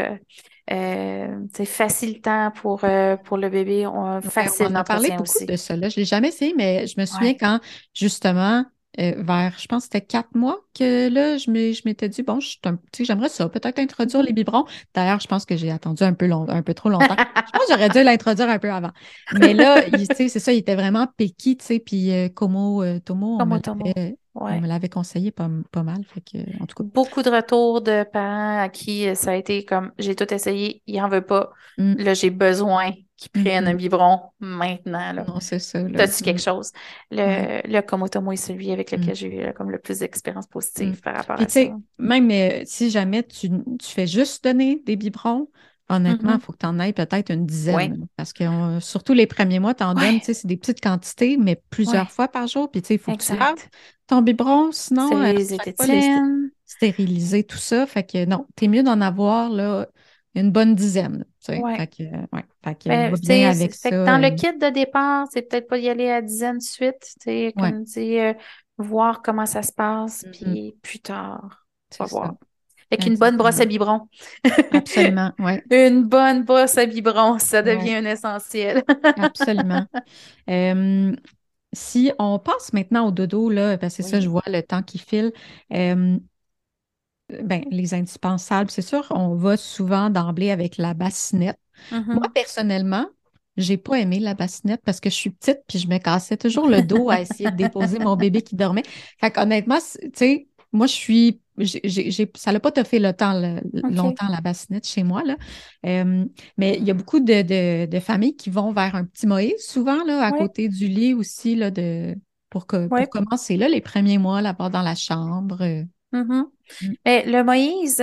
tu sais, facilitant pour le bébé, Ouais, on facile en a parlé d'entretien beaucoup aussi. de ça, là. Je ne l'ai jamais essayé, mais je me souviens Ouais. quand, justement, vers, je pense que c'était 4 mois, que là, je m'étais dit, bon, tu sais, j'aimerais ça, peut-être introduire Mhm. les biberons. D'ailleurs, je pense que j'ai attendu un peu trop longtemps. Je pense que j'aurais dû l'introduire un peu avant. Mais là, tu sais, c'est ça, il était vraiment picky, tu sais, puis Tomo, Comme Otomo. on me Ouais. l'avait conseillé pas mal, fait que, en tout cas. Beaucoup de retours de parents à qui ça a été comme j'ai tout essayé, il en veut pas. Mm, Là, j'ai besoin qu'ils prennent un mhm. biberon maintenant, là. Non, c'est ça, là. T'as-tu quelque chose? Ouais. Le Komotomo est celui avec Mm. lequel j'ai eu comme le plus d'expérience Mm. positive par rapport Puis, à tu ça. sais, même si jamais tu fais juste donner des biberons, honnêtement, il Mhm. faut que tu en ailles peut-être une dizaine. Oui, Là, parce que surtout les premiers mois, tu en donnes, tu oui, sais, c'est des petites quantités, mais plusieurs oui, fois par jour. Puis, tu sais, il faut que tu laves exact. ton biberon, sinon, tu Stériliser ne tes pas tiennes. stériliser tout ça. Fait que non, t'es mieux d'en avoir là, une bonne dizaine. Tu sais. Ouais. Fait que, ouais. Fait que Ben, va tu bien sais, avec fait ça. que dans le kit de départ, c'est peut-être pas d'y aller à dizaine de suite, tu sais, Ouais. comme dit, voir comment ça se passe, Mhm. puis plus tard, on C'est va ça. voir. Avec une bonne brosse Exactement. à biberon. Absolument. Ouais. Une bonne brosse à biberon, ça devient Ouais. un essentiel. Absolument. Euh, Si on passe maintenant au dodo, là, parce que c'est ça, je Oui. vois le temps qui file. euh, ben, les indispensables, c'est sûr, on va souvent d'emblée avec la bassinette. Moi, Mhm. personnellement, j'ai pas aimé la bassinette parce que je suis petite puis je me cassais toujours le dos à essayer de déposer mon bébé qui dormait. Fait qu'honnêtement, tu sais, moi, ça l'a pas fait OK. longtemps la bassinette chez moi, là. Euh, mais il y a beaucoup de familles qui vont vers un petit Moïse, souvent, là, à Oui, côté du lit aussi, là, oui. pour commencer, là, les premiers mois, là-bas dans la chambre. Mhm. Mm, Mais le Moïse,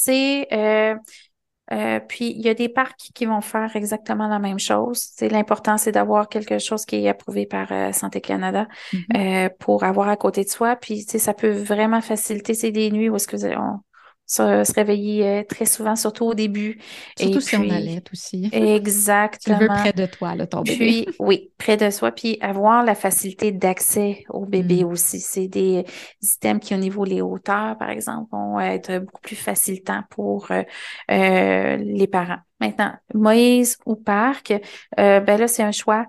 puis il y a des parcs qui vont faire exactement la même chose. C'est l'important, c'est d'avoir quelque chose qui est approuvé par Santé Canada mhm. pour avoir à côté de soi. Puis tu sais, ça peut vraiment faciliter. C'est des nuits où est-ce que on se réveille très souvent, surtout au début. Et Surtout si on puis allait aussi. Tu le veux exactement. près de toi, là, ton bébé. Puis, oui, près de soi, puis avoir la facilité d'accès au bébé Mm, aussi. C'est des systèmes qui, au niveau des hauteurs, par exemple, vont être beaucoup plus facilitants pour les parents. Maintenant, Moïse ou parc, ben là, c'est un choix.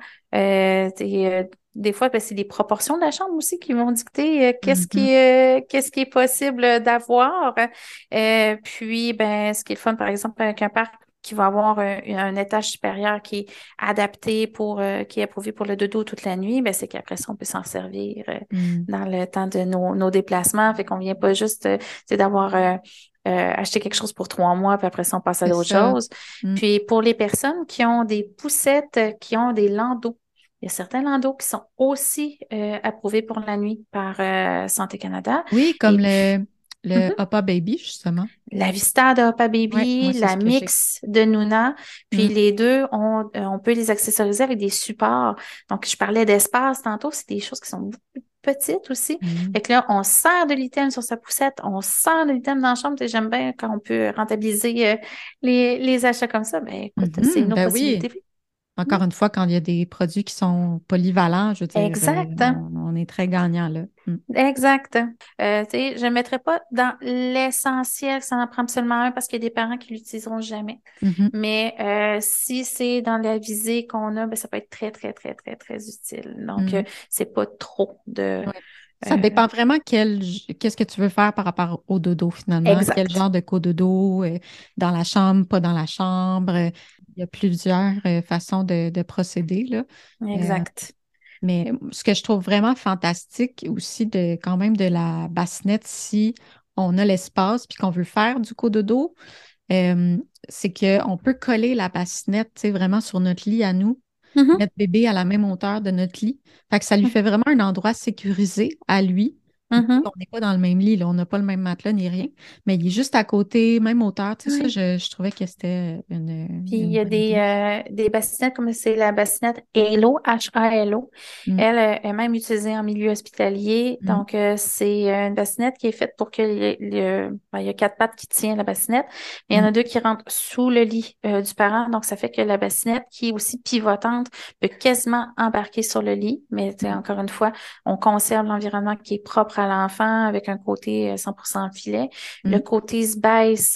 Des fois, ben, c'est les proportions de la chambre aussi qui vont dicter mhm, qu'est-ce qui est possible d'avoir. Puis, ben, ce qui est le fun, par exemple, avec un parc qui va avoir un étage supérieur qui est adapté qui est approuvé pour le dodo toute la nuit, ben c'est qu'après ça, on peut s'en servir mm. dans le temps de nos déplacements. Fait qu'on vient pas juste d'avoir acheté quelque chose pour 3 mois, puis après ça, on passe à C'est d'autres ça. choses. Mm, Puis pour les personnes qui ont des poussettes, qui ont des landaux, il y a certains landaux qui sont aussi approuvés pour la nuit par Santé Canada. oui, Et comme puis, le mhm. Hoppa Baby, justement. La Vista de Hoppa Oui, moi, Baby, c'est la ce que j'ai. Mix de Nuna, puis Mm, les deux, on peut les accessoriser avec des supports. Donc, je parlais d'espace tantôt, c'est des choses qui sont beaucoup plus petites aussi. mm. Fait que là, on sert de l'item sur sa poussette, on sert de l'item dans la chambre. Tu sais, j'aime bien quand on peut rentabiliser les achats comme ça. Ben, écoute, c'est Mhm, une autre ben oui. possibilité. Mm. Encore une fois, quand il y a des produits qui sont polyvalents, je veux dire, Exact. on est très gagnant là. Mm, Exact. Tu sais, je ne mettrais pas dans l'essentiel, ça en prend absolument un parce qu'il y a des parents qui l'utiliseront jamais. mhm, Mais si c'est dans la visée qu'on a, ben, ça peut être très, très, très, très, très utile. Donc, mm. c'est pas trop de... Ouais. Ça euh, dépend vraiment qu'est-ce que tu veux faire par rapport au dodo finalement. Quel exact. genre de cododo, dans la chambre, pas dans la chambre. Il y a plusieurs façons de procéder là. Euh, Exact. mais ce que je trouve vraiment fantastique aussi quand même de la bassinette, si on a l'espace puis qu'on veut faire du cododo, euh, c'est qu'on peut coller la bassinette, tu sais, vraiment sur notre lit à nous, Mhm. mettre bébé à la même hauteur de notre lit. Fait que ça lui fait vraiment un endroit sécurisé à lui, Mhm. On n'est pas dans le même lit, là, on n'a pas le même matelas ni rien, mais il est juste à côté, même hauteur. Tu sais, ça, Oui. je trouvais que c'était Puis il une y a bonne idée. des bassinettes comme c'est la bassinette Halo, Halo. Mm, Elle est même utilisée en milieu hospitalier. mm, Donc, c'est une bassinette qui est faite pour que il y a 4 pattes qui tiennent la bassinette, mais il y en mm, a 2 qui rentrent sous le lit du parent. Donc, ça fait que la bassinette, qui est aussi pivotante, peut quasiment embarquer sur le lit. Mais tu sais, mm, encore une fois, on conserve l'environnement qui est propre à l'enfant avec un côté 100% filet. Le mm. côté se baisse,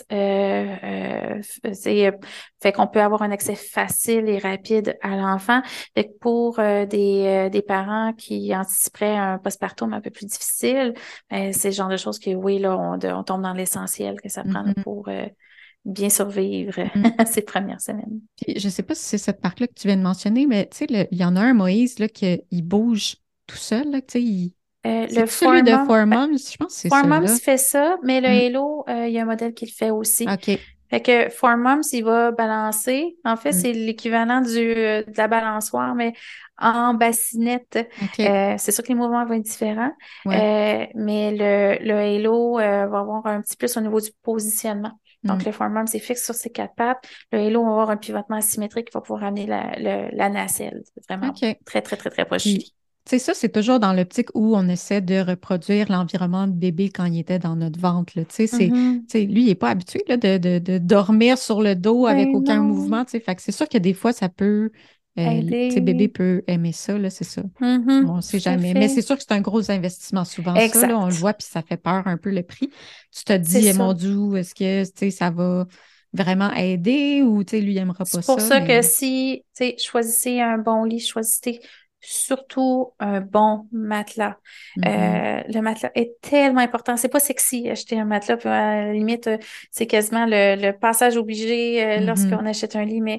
c'est fait qu'on peut avoir un accès facile et rapide à l'enfant. Fait que pour des parents qui anticiperaient un postpartum un peu plus difficile, ben, c'est le genre de choses que oui, là, on tombe dans l'essentiel que ça prend là, Mhm, pour bien survivre mhm. ces premières semaines. Puis, je ne sais pas si c'est cette parc-là que tu viens de mentionner, mais tu sais, il y en a un, Moïse, là, il bouge tout seul, là, tu sais, Le c'est celui de Four Four Moms, je pense que c'est Four Moms celui-là. fait ça, mais le Mm, Halo, il y a un modèle qui le fait aussi. OK. Fait que Four Moms, il va balancer. En fait, Mm, c'est l'équivalent de la balançoire, mais en bassinette. OK. C'est sûr que les mouvements vont être différents, Ouais. mais le Halo va avoir un petit plus au niveau du positionnement. Donc, Mm, le Four Moms, c'est fixe sur ses 4 pattes. Le Halo va avoir un pivotement asymétrique qui va pouvoir amener la nacelle. C'est vraiment OK. très, très, très, très proche du Puis, lit. tu sais, ça, c'est toujours dans l'optique où on essaie de reproduire l'environnement de bébé quand il était dans notre ventre, là. Mhm. Tu sais, lui, il n'est pas habitué, là, de dormir sur le dos avec Ben aucun non, mouvement, tu sais. Fait que c'est sûr que des fois, ça peut, tu sais, bébé aider. peut aimer ça, là, c'est ça. Mhm, On ne sait tout à jamais. Mais c'est fait. sûr que c'est un gros investissement souvent, ça, là, on le Exact. voit, puis ça fait peur un peu le prix. Tu te C'est dis, eh, mon ça. Dieu, est-ce que, tu sais, ça va vraiment aider ou, tu sais, lui, il n'aimera pas C'est pour ça, ça que mais. si, tu sais, choisissez un bon lit, choisissez surtout un bon matelas. Mhm, Le matelas est tellement important. C'est pas sexy acheter un matelas, puis à la limite, c'est quasiment le passage obligé mhm, lorsqu'on achète un lit. Mais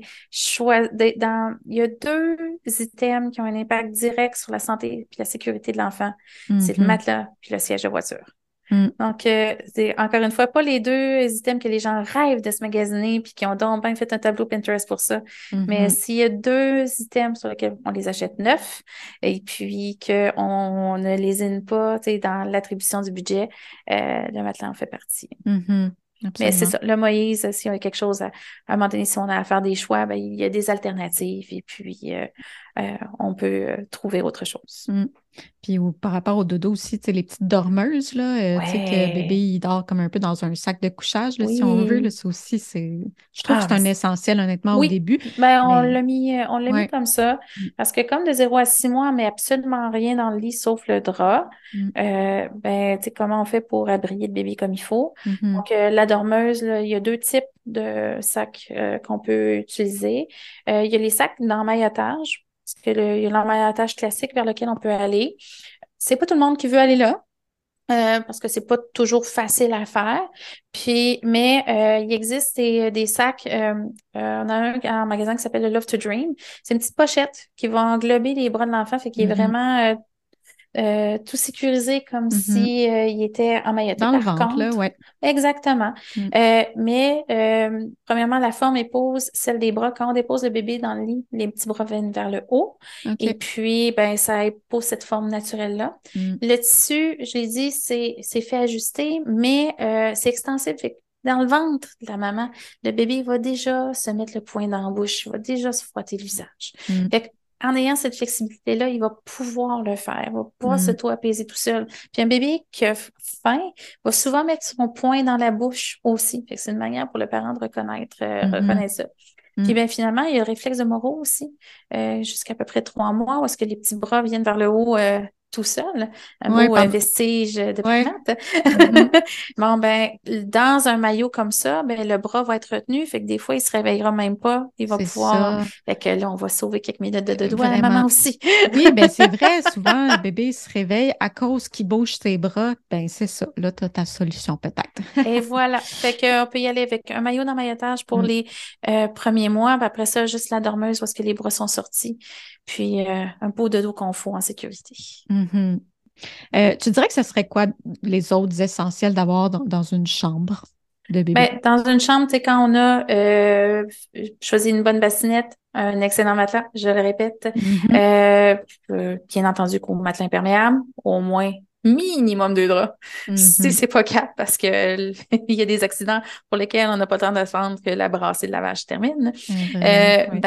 il y a 2 items qui ont un impact direct sur la santé et la sécurité de l'enfant. C'est le mhm, matelas puis le siège de voiture. mhm, Donc, c'est encore une fois pas les 2 items que les gens rêvent de se magasiner puis qui ont donc bien fait un tableau Pinterest pour ça. Mais mhm. s'il y a 2 items sur lesquels on les achète neufs et puis qu'on ne lésine pas, tu sais, dans l'attribution du budget, le matelas en fait partie. Mhm, Mais c'est absolument. ça, le Moïse, s'il y a quelque chose à un moment donné, si on a à faire des choix, ben, il y a des alternatives et puis on peut trouver autre chose. Mm. Puis par rapport au dodo aussi, tu sais, les petites dormeuses, là, tu sais, que bébé, Ouais, il dort comme un peu dans un sac de couchage, là, si on veut, là, oui. ça aussi, c'est. Je trouve que Ah, c'est un essentiel, honnêtement, au oui, début. ben Mais on l'a mis ouais. comme ça Mm, parce que comme de 0 à 6 mois, on met absolument rien dans le lit sauf le drap. mm, Ben tu sais comment on fait pour abrier le bébé comme il faut. mhm, Donc la dormeuse, là, il y a 2 types de sacs qu'on peut utiliser. Il y a les sacs d'emmaillotage parce que il y a l'emmaillotage classique vers lequel on peut aller. C'est pas tout le monde qui veut aller là. Parce que c'est pas toujours facile à faire. Puis, mais il existe des sacs. On a un en magasin qui s'appelle le Love to Dream. C'est une petite pochette qui va englober les bras de l'enfant, fait qu'il est mhm, vraiment tout sécurisé comme mhm. si il était emmailloté. Dans le Par ventre, là, contre, ouais. exactement. Mm, Mais premièrement, la forme épouse celle des bras. Quand on dépose le bébé dans le lit, les petits bras viennent vers le haut. Et OK. puis, ben, ça épouse cette forme naturelle-là. Mm, Le tissu, je l'ai dit, c'est fait ajuster, mais c'est extensible. Fait que dans le ventre de la maman, le bébé va déjà se mettre le poing dans la bouche, il va déjà se frotter le visage. mm, Fait que, en ayant cette flexibilité-là, il va pouvoir le faire, il va pouvoir mm, s'auto-apaiser tout seul. Puis un bébé qui a faim va souvent mettre son poing dans la bouche aussi. Fait que c'est une manière pour le parent de mhm, reconnaître ça. Puis mm. ben finalement, il y a le réflexe de Moro aussi, jusqu'à peu près 3 mois, où est-ce que les petits bras viennent vers le haut tout seuls. Un Ouais, beau vestige de ouais. primate. Mhm. Bon, ben, dans un maillot comme ça, ben, le bras va être retenu, fait que des fois, il se réveillera même pas. Il va C'est pouvoir. ça. Fait que là, on va sauver quelques minutes de dodo à la Vraiment. maman aussi. Oui, ben c'est vrai, souvent, le bébé se réveille à cause qu'il bouge ses bras. Ben c'est ça. Là, tu as ta solution peut-être. Et voilà. Fait que on peut y aller avec un maillot d'emmaillotage pour Mm, les premiers mois. Puis après ça, juste la dormeuse parce que les bras sont sortis. Puis un pot de dos confort en sécurité. mhm. Tu dirais que ce serait quoi les autres essentiels d'avoir dans une chambre de bébé? Ben, dans une chambre, tu sais, quand on a choisi une bonne bassinette, un excellent matelas, je le répète, Mhm, euh, bien entendu qu'au matelas imperméable, au moins minimum 2 draps. Si Mhm. c'est pas 4, parce que il y a des accidents pour lesquels on n'a pas le temps d'attendre que la brassée de lavage se termine. Vraiment, oui,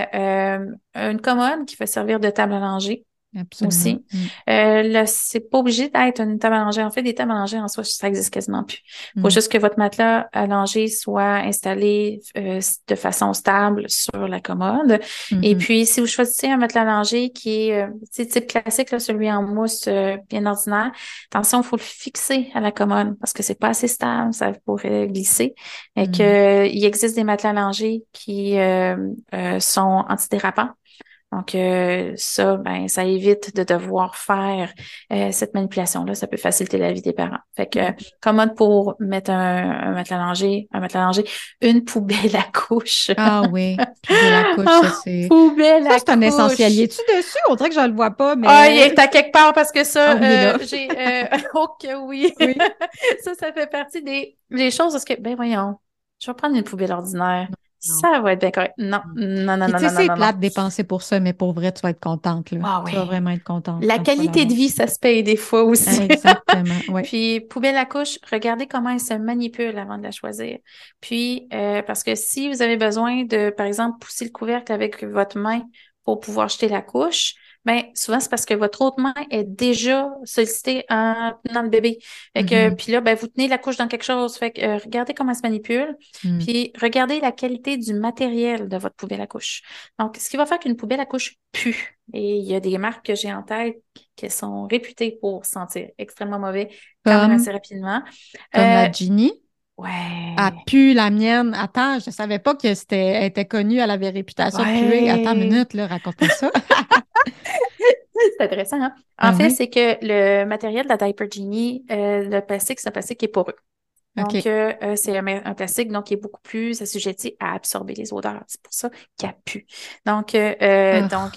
Une commode qui fait servir de table à langer absolument. aussi. Là, c'est pas obligé d'être une table à langer. En fait, des tables à langer en soi, ça existe quasiment plus. Faut Mm. juste que votre matelas à langer soit installé de façon stable sur la commode. Et Mhm. puis, si vous choisissez un matelas à langer qui est type classique, là, celui en mousse bien ordinaire, attention, il faut le fixer à la commode parce que c'est pas assez stable, ça pourrait glisser. Et Mm. que il existe des matelas à langer qui sont antidérapants. Donc, ça évite de devoir faire cette manipulation-là. Ça peut faciliter la vie des parents. Fait que, commode pour mettre un matelas à langer, une poubelle à couche. Ah oui, poubelle à couche, Ah, ça c'est... poubelle Ça, à c'est un essentiel. Y couche. es-tu dessus? On dirait que je le vois pas, Ah, il mais... est à quelque part parce que Ah ça, oui, il est là. oh que oui. Oui. Ça fait partie des choses parce que, ben voyons, je vais prendre une poubelle ordinaire. Non. Ça va être bien correct. Non, Non. non, non, Puis non, tu sais, non, non, c'est non, non. plate de dépenser pour ça, mais pour vrai, tu vas être contente, là. Ah Tu vas oui. vraiment être contente La quand tu vas qualité de l'avoir. vie, ça se paye des fois aussi. Exactement, oui. Puis, poubelle à couche, regardez comment elle se manipule avant de la choisir. Puis, parce que si vous avez besoin de, par exemple, pousser le couvercle avec votre main pour pouvoir jeter la couche, ben souvent c'est parce que votre autre main est déjà sollicitée en tenant le bébé. Fait que, Mhm. puis là, ben vous tenez la couche dans quelque chose. Fait que regardez comment elle se manipule. Mm. Puis regardez la qualité du matériel de votre poubelle à couche. Donc, ce qui va faire qu'une poubelle à couche pue. Et il y a des marques que j'ai en tête qui sont réputées pour sentir extrêmement mauvais quand même Comme, assez rapidement. comme Euh, la Ginny. Elle ouais. pue la mienne. Attends, je savais pas que elle était connue, elle avait réputation de puer. Attends une Ouais. minute, là, raconte-moi ça. C'est intéressant, hein? En Ah fait, oui? c'est que le matériel de la Diaper Genie, le plastique, c'est un plastique qui est poreux. Donc, OK. c'est un plastique donc, qui est beaucoup plus assujetti à absorber les odeurs. C'est pour ça qu'elle pue. Donc, Ah,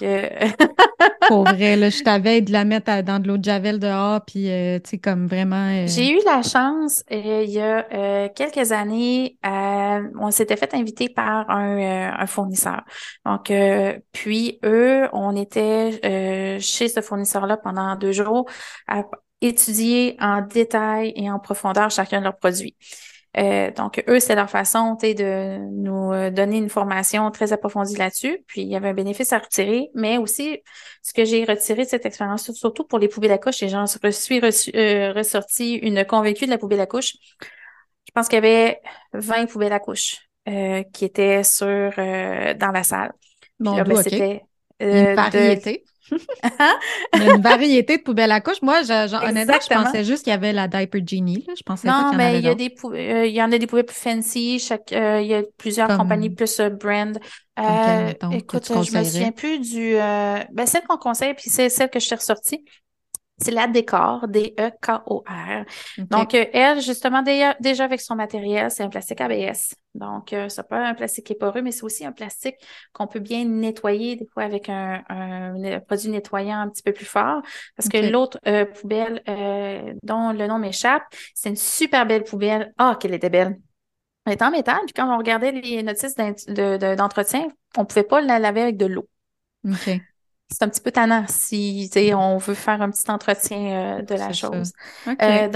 pour vrai, là, je t'avais de la mettre dans de l'eau de Javel dehors, puis, tu sais, comme vraiment... j'ai eu la chance, il y a quelques années, on s'était fait inviter par un fournisseur. Donc, puis eux, on était chez ce fournisseur-là pendant 2 jours à étudier en détail et en profondeur chacun de leurs produits. Donc, eux, c'est leur façon, tu sais, de nous donner une formation très approfondie là-dessus. Puis, il y avait un bénéfice à retirer, mais aussi, ce que j'ai retiré de cette expérience, surtout pour les poubelles à couche, et j'en suis ressortie une convaincue de la poubelle à couche. Je pense qu'il y avait 20 poubelles à couche qui étaient dans la salle. Puis Mon là, ben, doux, OK. c'était Il y a une de... variété. Il y a une variété de poubelles à couche. Moi, honnêtement, je Exactement. pensais juste qu'il y avait la Diaper Genie, là. Je pensais pas Non, qu'il y en mais avait d'autres. il y en a des poubelles plus fancy. Il y a plusieurs compagnies Comme, plus brand. comme quelle, mettons, que tu Écoute, je me souviens conseillerais? plus celle qu'on conseille, puis c'est celle que je t'ai ressortie. C'est la Décor, Dekor. OK. Donc, elle, justement, déjà avec son matériel, c'est un plastique ABS. Donc, c'est pas un plastique qui est poreux, mais c'est aussi un plastique qu'on peut bien nettoyer, des fois avec un produit nettoyant un petit peu plus fort. Parce que OK. l'autre poubelle dont le nom m'échappe, c'est une super belle poubelle. Ah, qu'elle était belle. Elle est en métal, puis quand on regardait les notices d'entretien, on pouvait pas la laver avec de l'eau. OK. C'est un petit peu tannant si, tu sais, on veut faire un petit entretien de la C'est ça. chose. OK.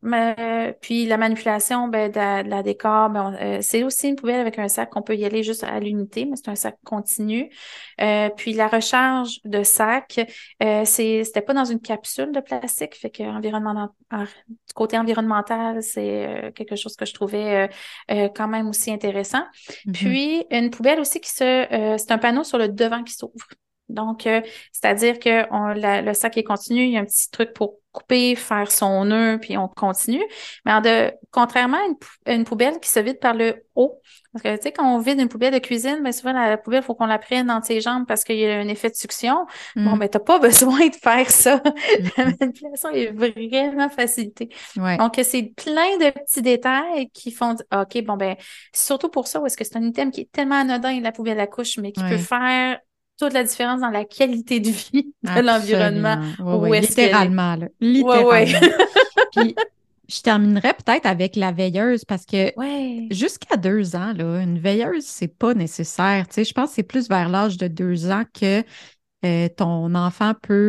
Puis la manipulation de la décor, c'est aussi une poubelle avec un sac qu'on peut y aller juste à l'unité, mais c'est un sac continu. Puis la recharge de sac, c'était pas dans une capsule de plastique, fait que du côté environnemental, c'est quelque chose que je trouvais quand même aussi intéressant. Mhm. Puis une poubelle aussi c'est un panneau sur le devant qui s'ouvre. Donc, c'est-à-dire que le sac est continu, il y a un petit truc pour couper, faire son nœud, puis on continue. Mais contrairement à une poubelle qui se vide par le haut, parce que tu sais, quand on vide une poubelle de cuisine, ben souvent la poubelle, il faut qu'on la prenne entre ses jambes parce qu'il y a un effet de succion. Bon, Mm. ben t'as pas besoin de faire ça. La Mhm. manipulation est vraiment facilitée. Ouais. Donc, c'est plein de petits détails qui font, OK, bon, ben, surtout pour ça, où est-ce que c'est un item qui est tellement anodin, la poubelle à couche, mais qui peut Ouais. faire toute la différence dans la qualité de vie de l'environnement Absolument. Oui, où oui. est-ce qu'elle est. Littéralement, là. Ouais, ouais. Littéralement. Puis, je terminerais peut-être avec la veilleuse parce que Ouais. jusqu'à 2 ans, là, une veilleuse, c'est pas nécessaire. Tu sais, je pense que c'est plus vers l'âge de 2 ans que ton enfant peut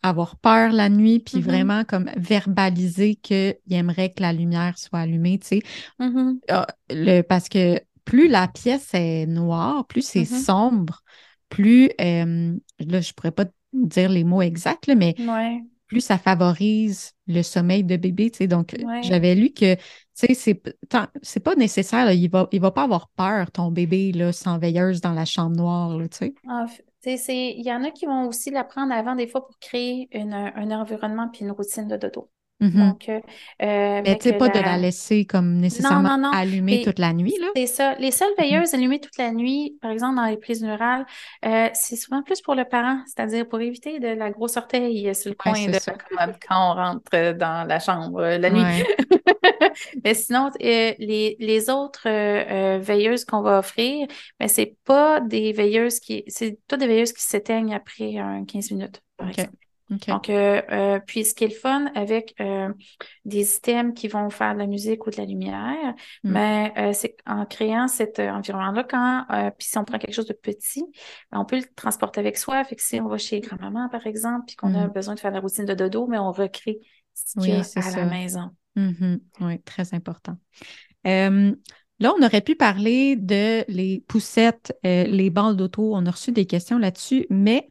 avoir peur la nuit, puis Mhm. vraiment comme verbaliser qu'il aimerait que la lumière soit allumée, tu sais. Mhm. Parce que plus la pièce est noire, plus c'est Mhm. sombre, plus, là, je pourrais pas dire les mots exacts, là, mais Ouais, plus ça favorise le sommeil de bébé, tu sais. Donc, ouais. j'avais lu que, tu sais, c'est pas nécessaire, là, il va pas avoir peur, ton bébé, là, sans veilleuse dans la chambre noire, là, tu sais. Tu sais, il y en a qui vont aussi la prendre avant des fois pour créer un environnement puis une routine de dodo. Mhm. Donc, Mais mais tu sais, que pas de la laisser comme non, nécessairement non, non. allumée Les- toute la nuit, là. C'est ça. Les seules Mhm. veilleuses allumées toute la nuit, par exemple dans les prises neurales, c'est souvent plus pour le parent, c'est-à-dire pour éviter de la grosse orteille sur le Ouais, coin c'est de la ça. commode quand on rentre dans la chambre la nuit. Ouais. Mais sinon, les autres veilleuses qu'on va offrir, mais c'est pas des veilleuses c'est toutes des veilleuses qui s'éteignent après 15 minutes, par OK. exemple. OK. Donc, puis ce qui est le fun avec des items qui vont faire de la musique ou de la lumière, Mm. mais c'est en créant cet environnement-là, puis si on prend quelque chose de petit, ben, on peut le transporter avec soi. Fait que si on va chez grand-maman, par exemple, puis qu'on a Mm. besoin de faire la routine de dodo, mais on recrée ce qu'il y Oui, a c'est à la ça. maison. Mhm. Oui, très important. Euh, Là, on aurait pu parler de les poussettes, les bancs d'auto. On a reçu des questions là-dessus, mais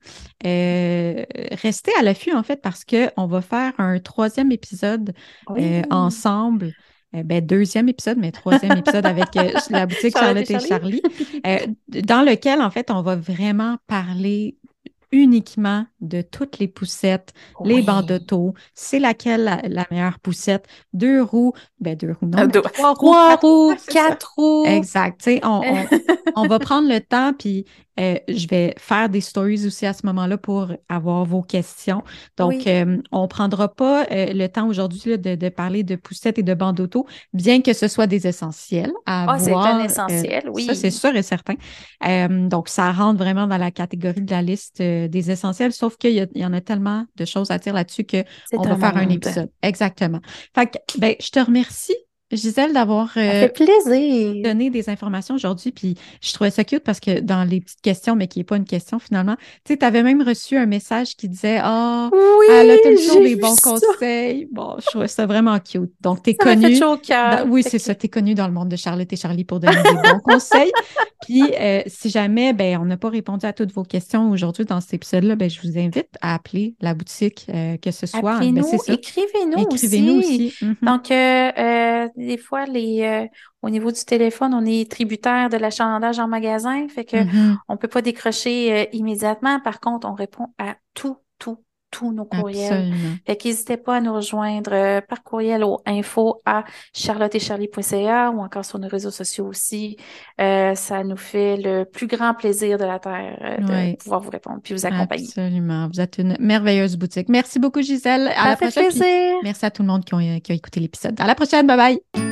restez à l'affût, en fait, parce qu'on va faire un troisième épisode Oui. ensemble. Deuxième épisode, mais troisième épisode avec la boutique Charlotte et Charlotte et Charlie? Charlie, dans lequel, en fait, on va vraiment parler uniquement de toutes les poussettes, les bancs Oui. d'auto, c'est laquelle la meilleure poussette, deux roues, deux roues non, mais Deux- trois roues, Trois quatre roues, roues, ouais, c'est ça. quatre roues. Exact. Tu sais, on va prendre le temps, puis je vais faire des stories aussi à ce moment-là pour avoir vos questions. Donc, Oui. on ne prendra pas le temps aujourd'hui là, de parler de poussettes et de bancs d'auto, bien que ce soit des essentiels à Ah, c'est un avoir. essentiel, Ça, c'est oui. sûr et certain. Donc, ça rentre vraiment dans la catégorie de la liste des essentiels, sauf il y en a tellement de choses à dire là-dessus qu'on C'est va un faire un monde. épisode. Exactement. Fait que, je te remercie, Gisèle, d'avoir Ça fait plaisir. donné des informations aujourd'hui, puis je trouvais ça cute parce que dans les petites questions, mais qui n'est pas une question finalement, tu sais, tu avais même reçu un message qui disait Ah, Oui, elle a toujours j'ai des vu bons ça. conseils. Bon, je trouvais ça vraiment cute. Donc, tu es Ça m'a fait connue. chaud au cœur. Oui, Fait c'est que ça, tu es connue dans le monde de Charlotte et Charlie pour donner des bons conseils. Puis, si jamais on n'a pas répondu à toutes vos questions aujourd'hui dans cet épisode-là, je vous invite à appeler la boutique, que ce soit, c'est appelez-nous, ça. écrivez-nous Écrivez-nous aussi. aussi. Mhm. Donc, des fois, au niveau du téléphone, on est tributaire de l'achalandage en magasin, fait que Mhm. on peut pas décrocher immédiatement. Par contre, on répond à tous nos courriels. Absolument. Fait qu'hésitez pas à nous rejoindre par courriel au info@charlotteetcharlie.ca ou encore sur nos réseaux sociaux aussi. Ça nous fait le plus grand plaisir de la Terre de Oui. pouvoir vous répondre puis vous accompagner. Absolument. Vous êtes une merveilleuse boutique. Merci beaucoup, Gisèle. À Ça la fait prochaine. Puis plaisir. merci à tout le monde qui a écouté l'épisode. À la prochaine. Bye bye.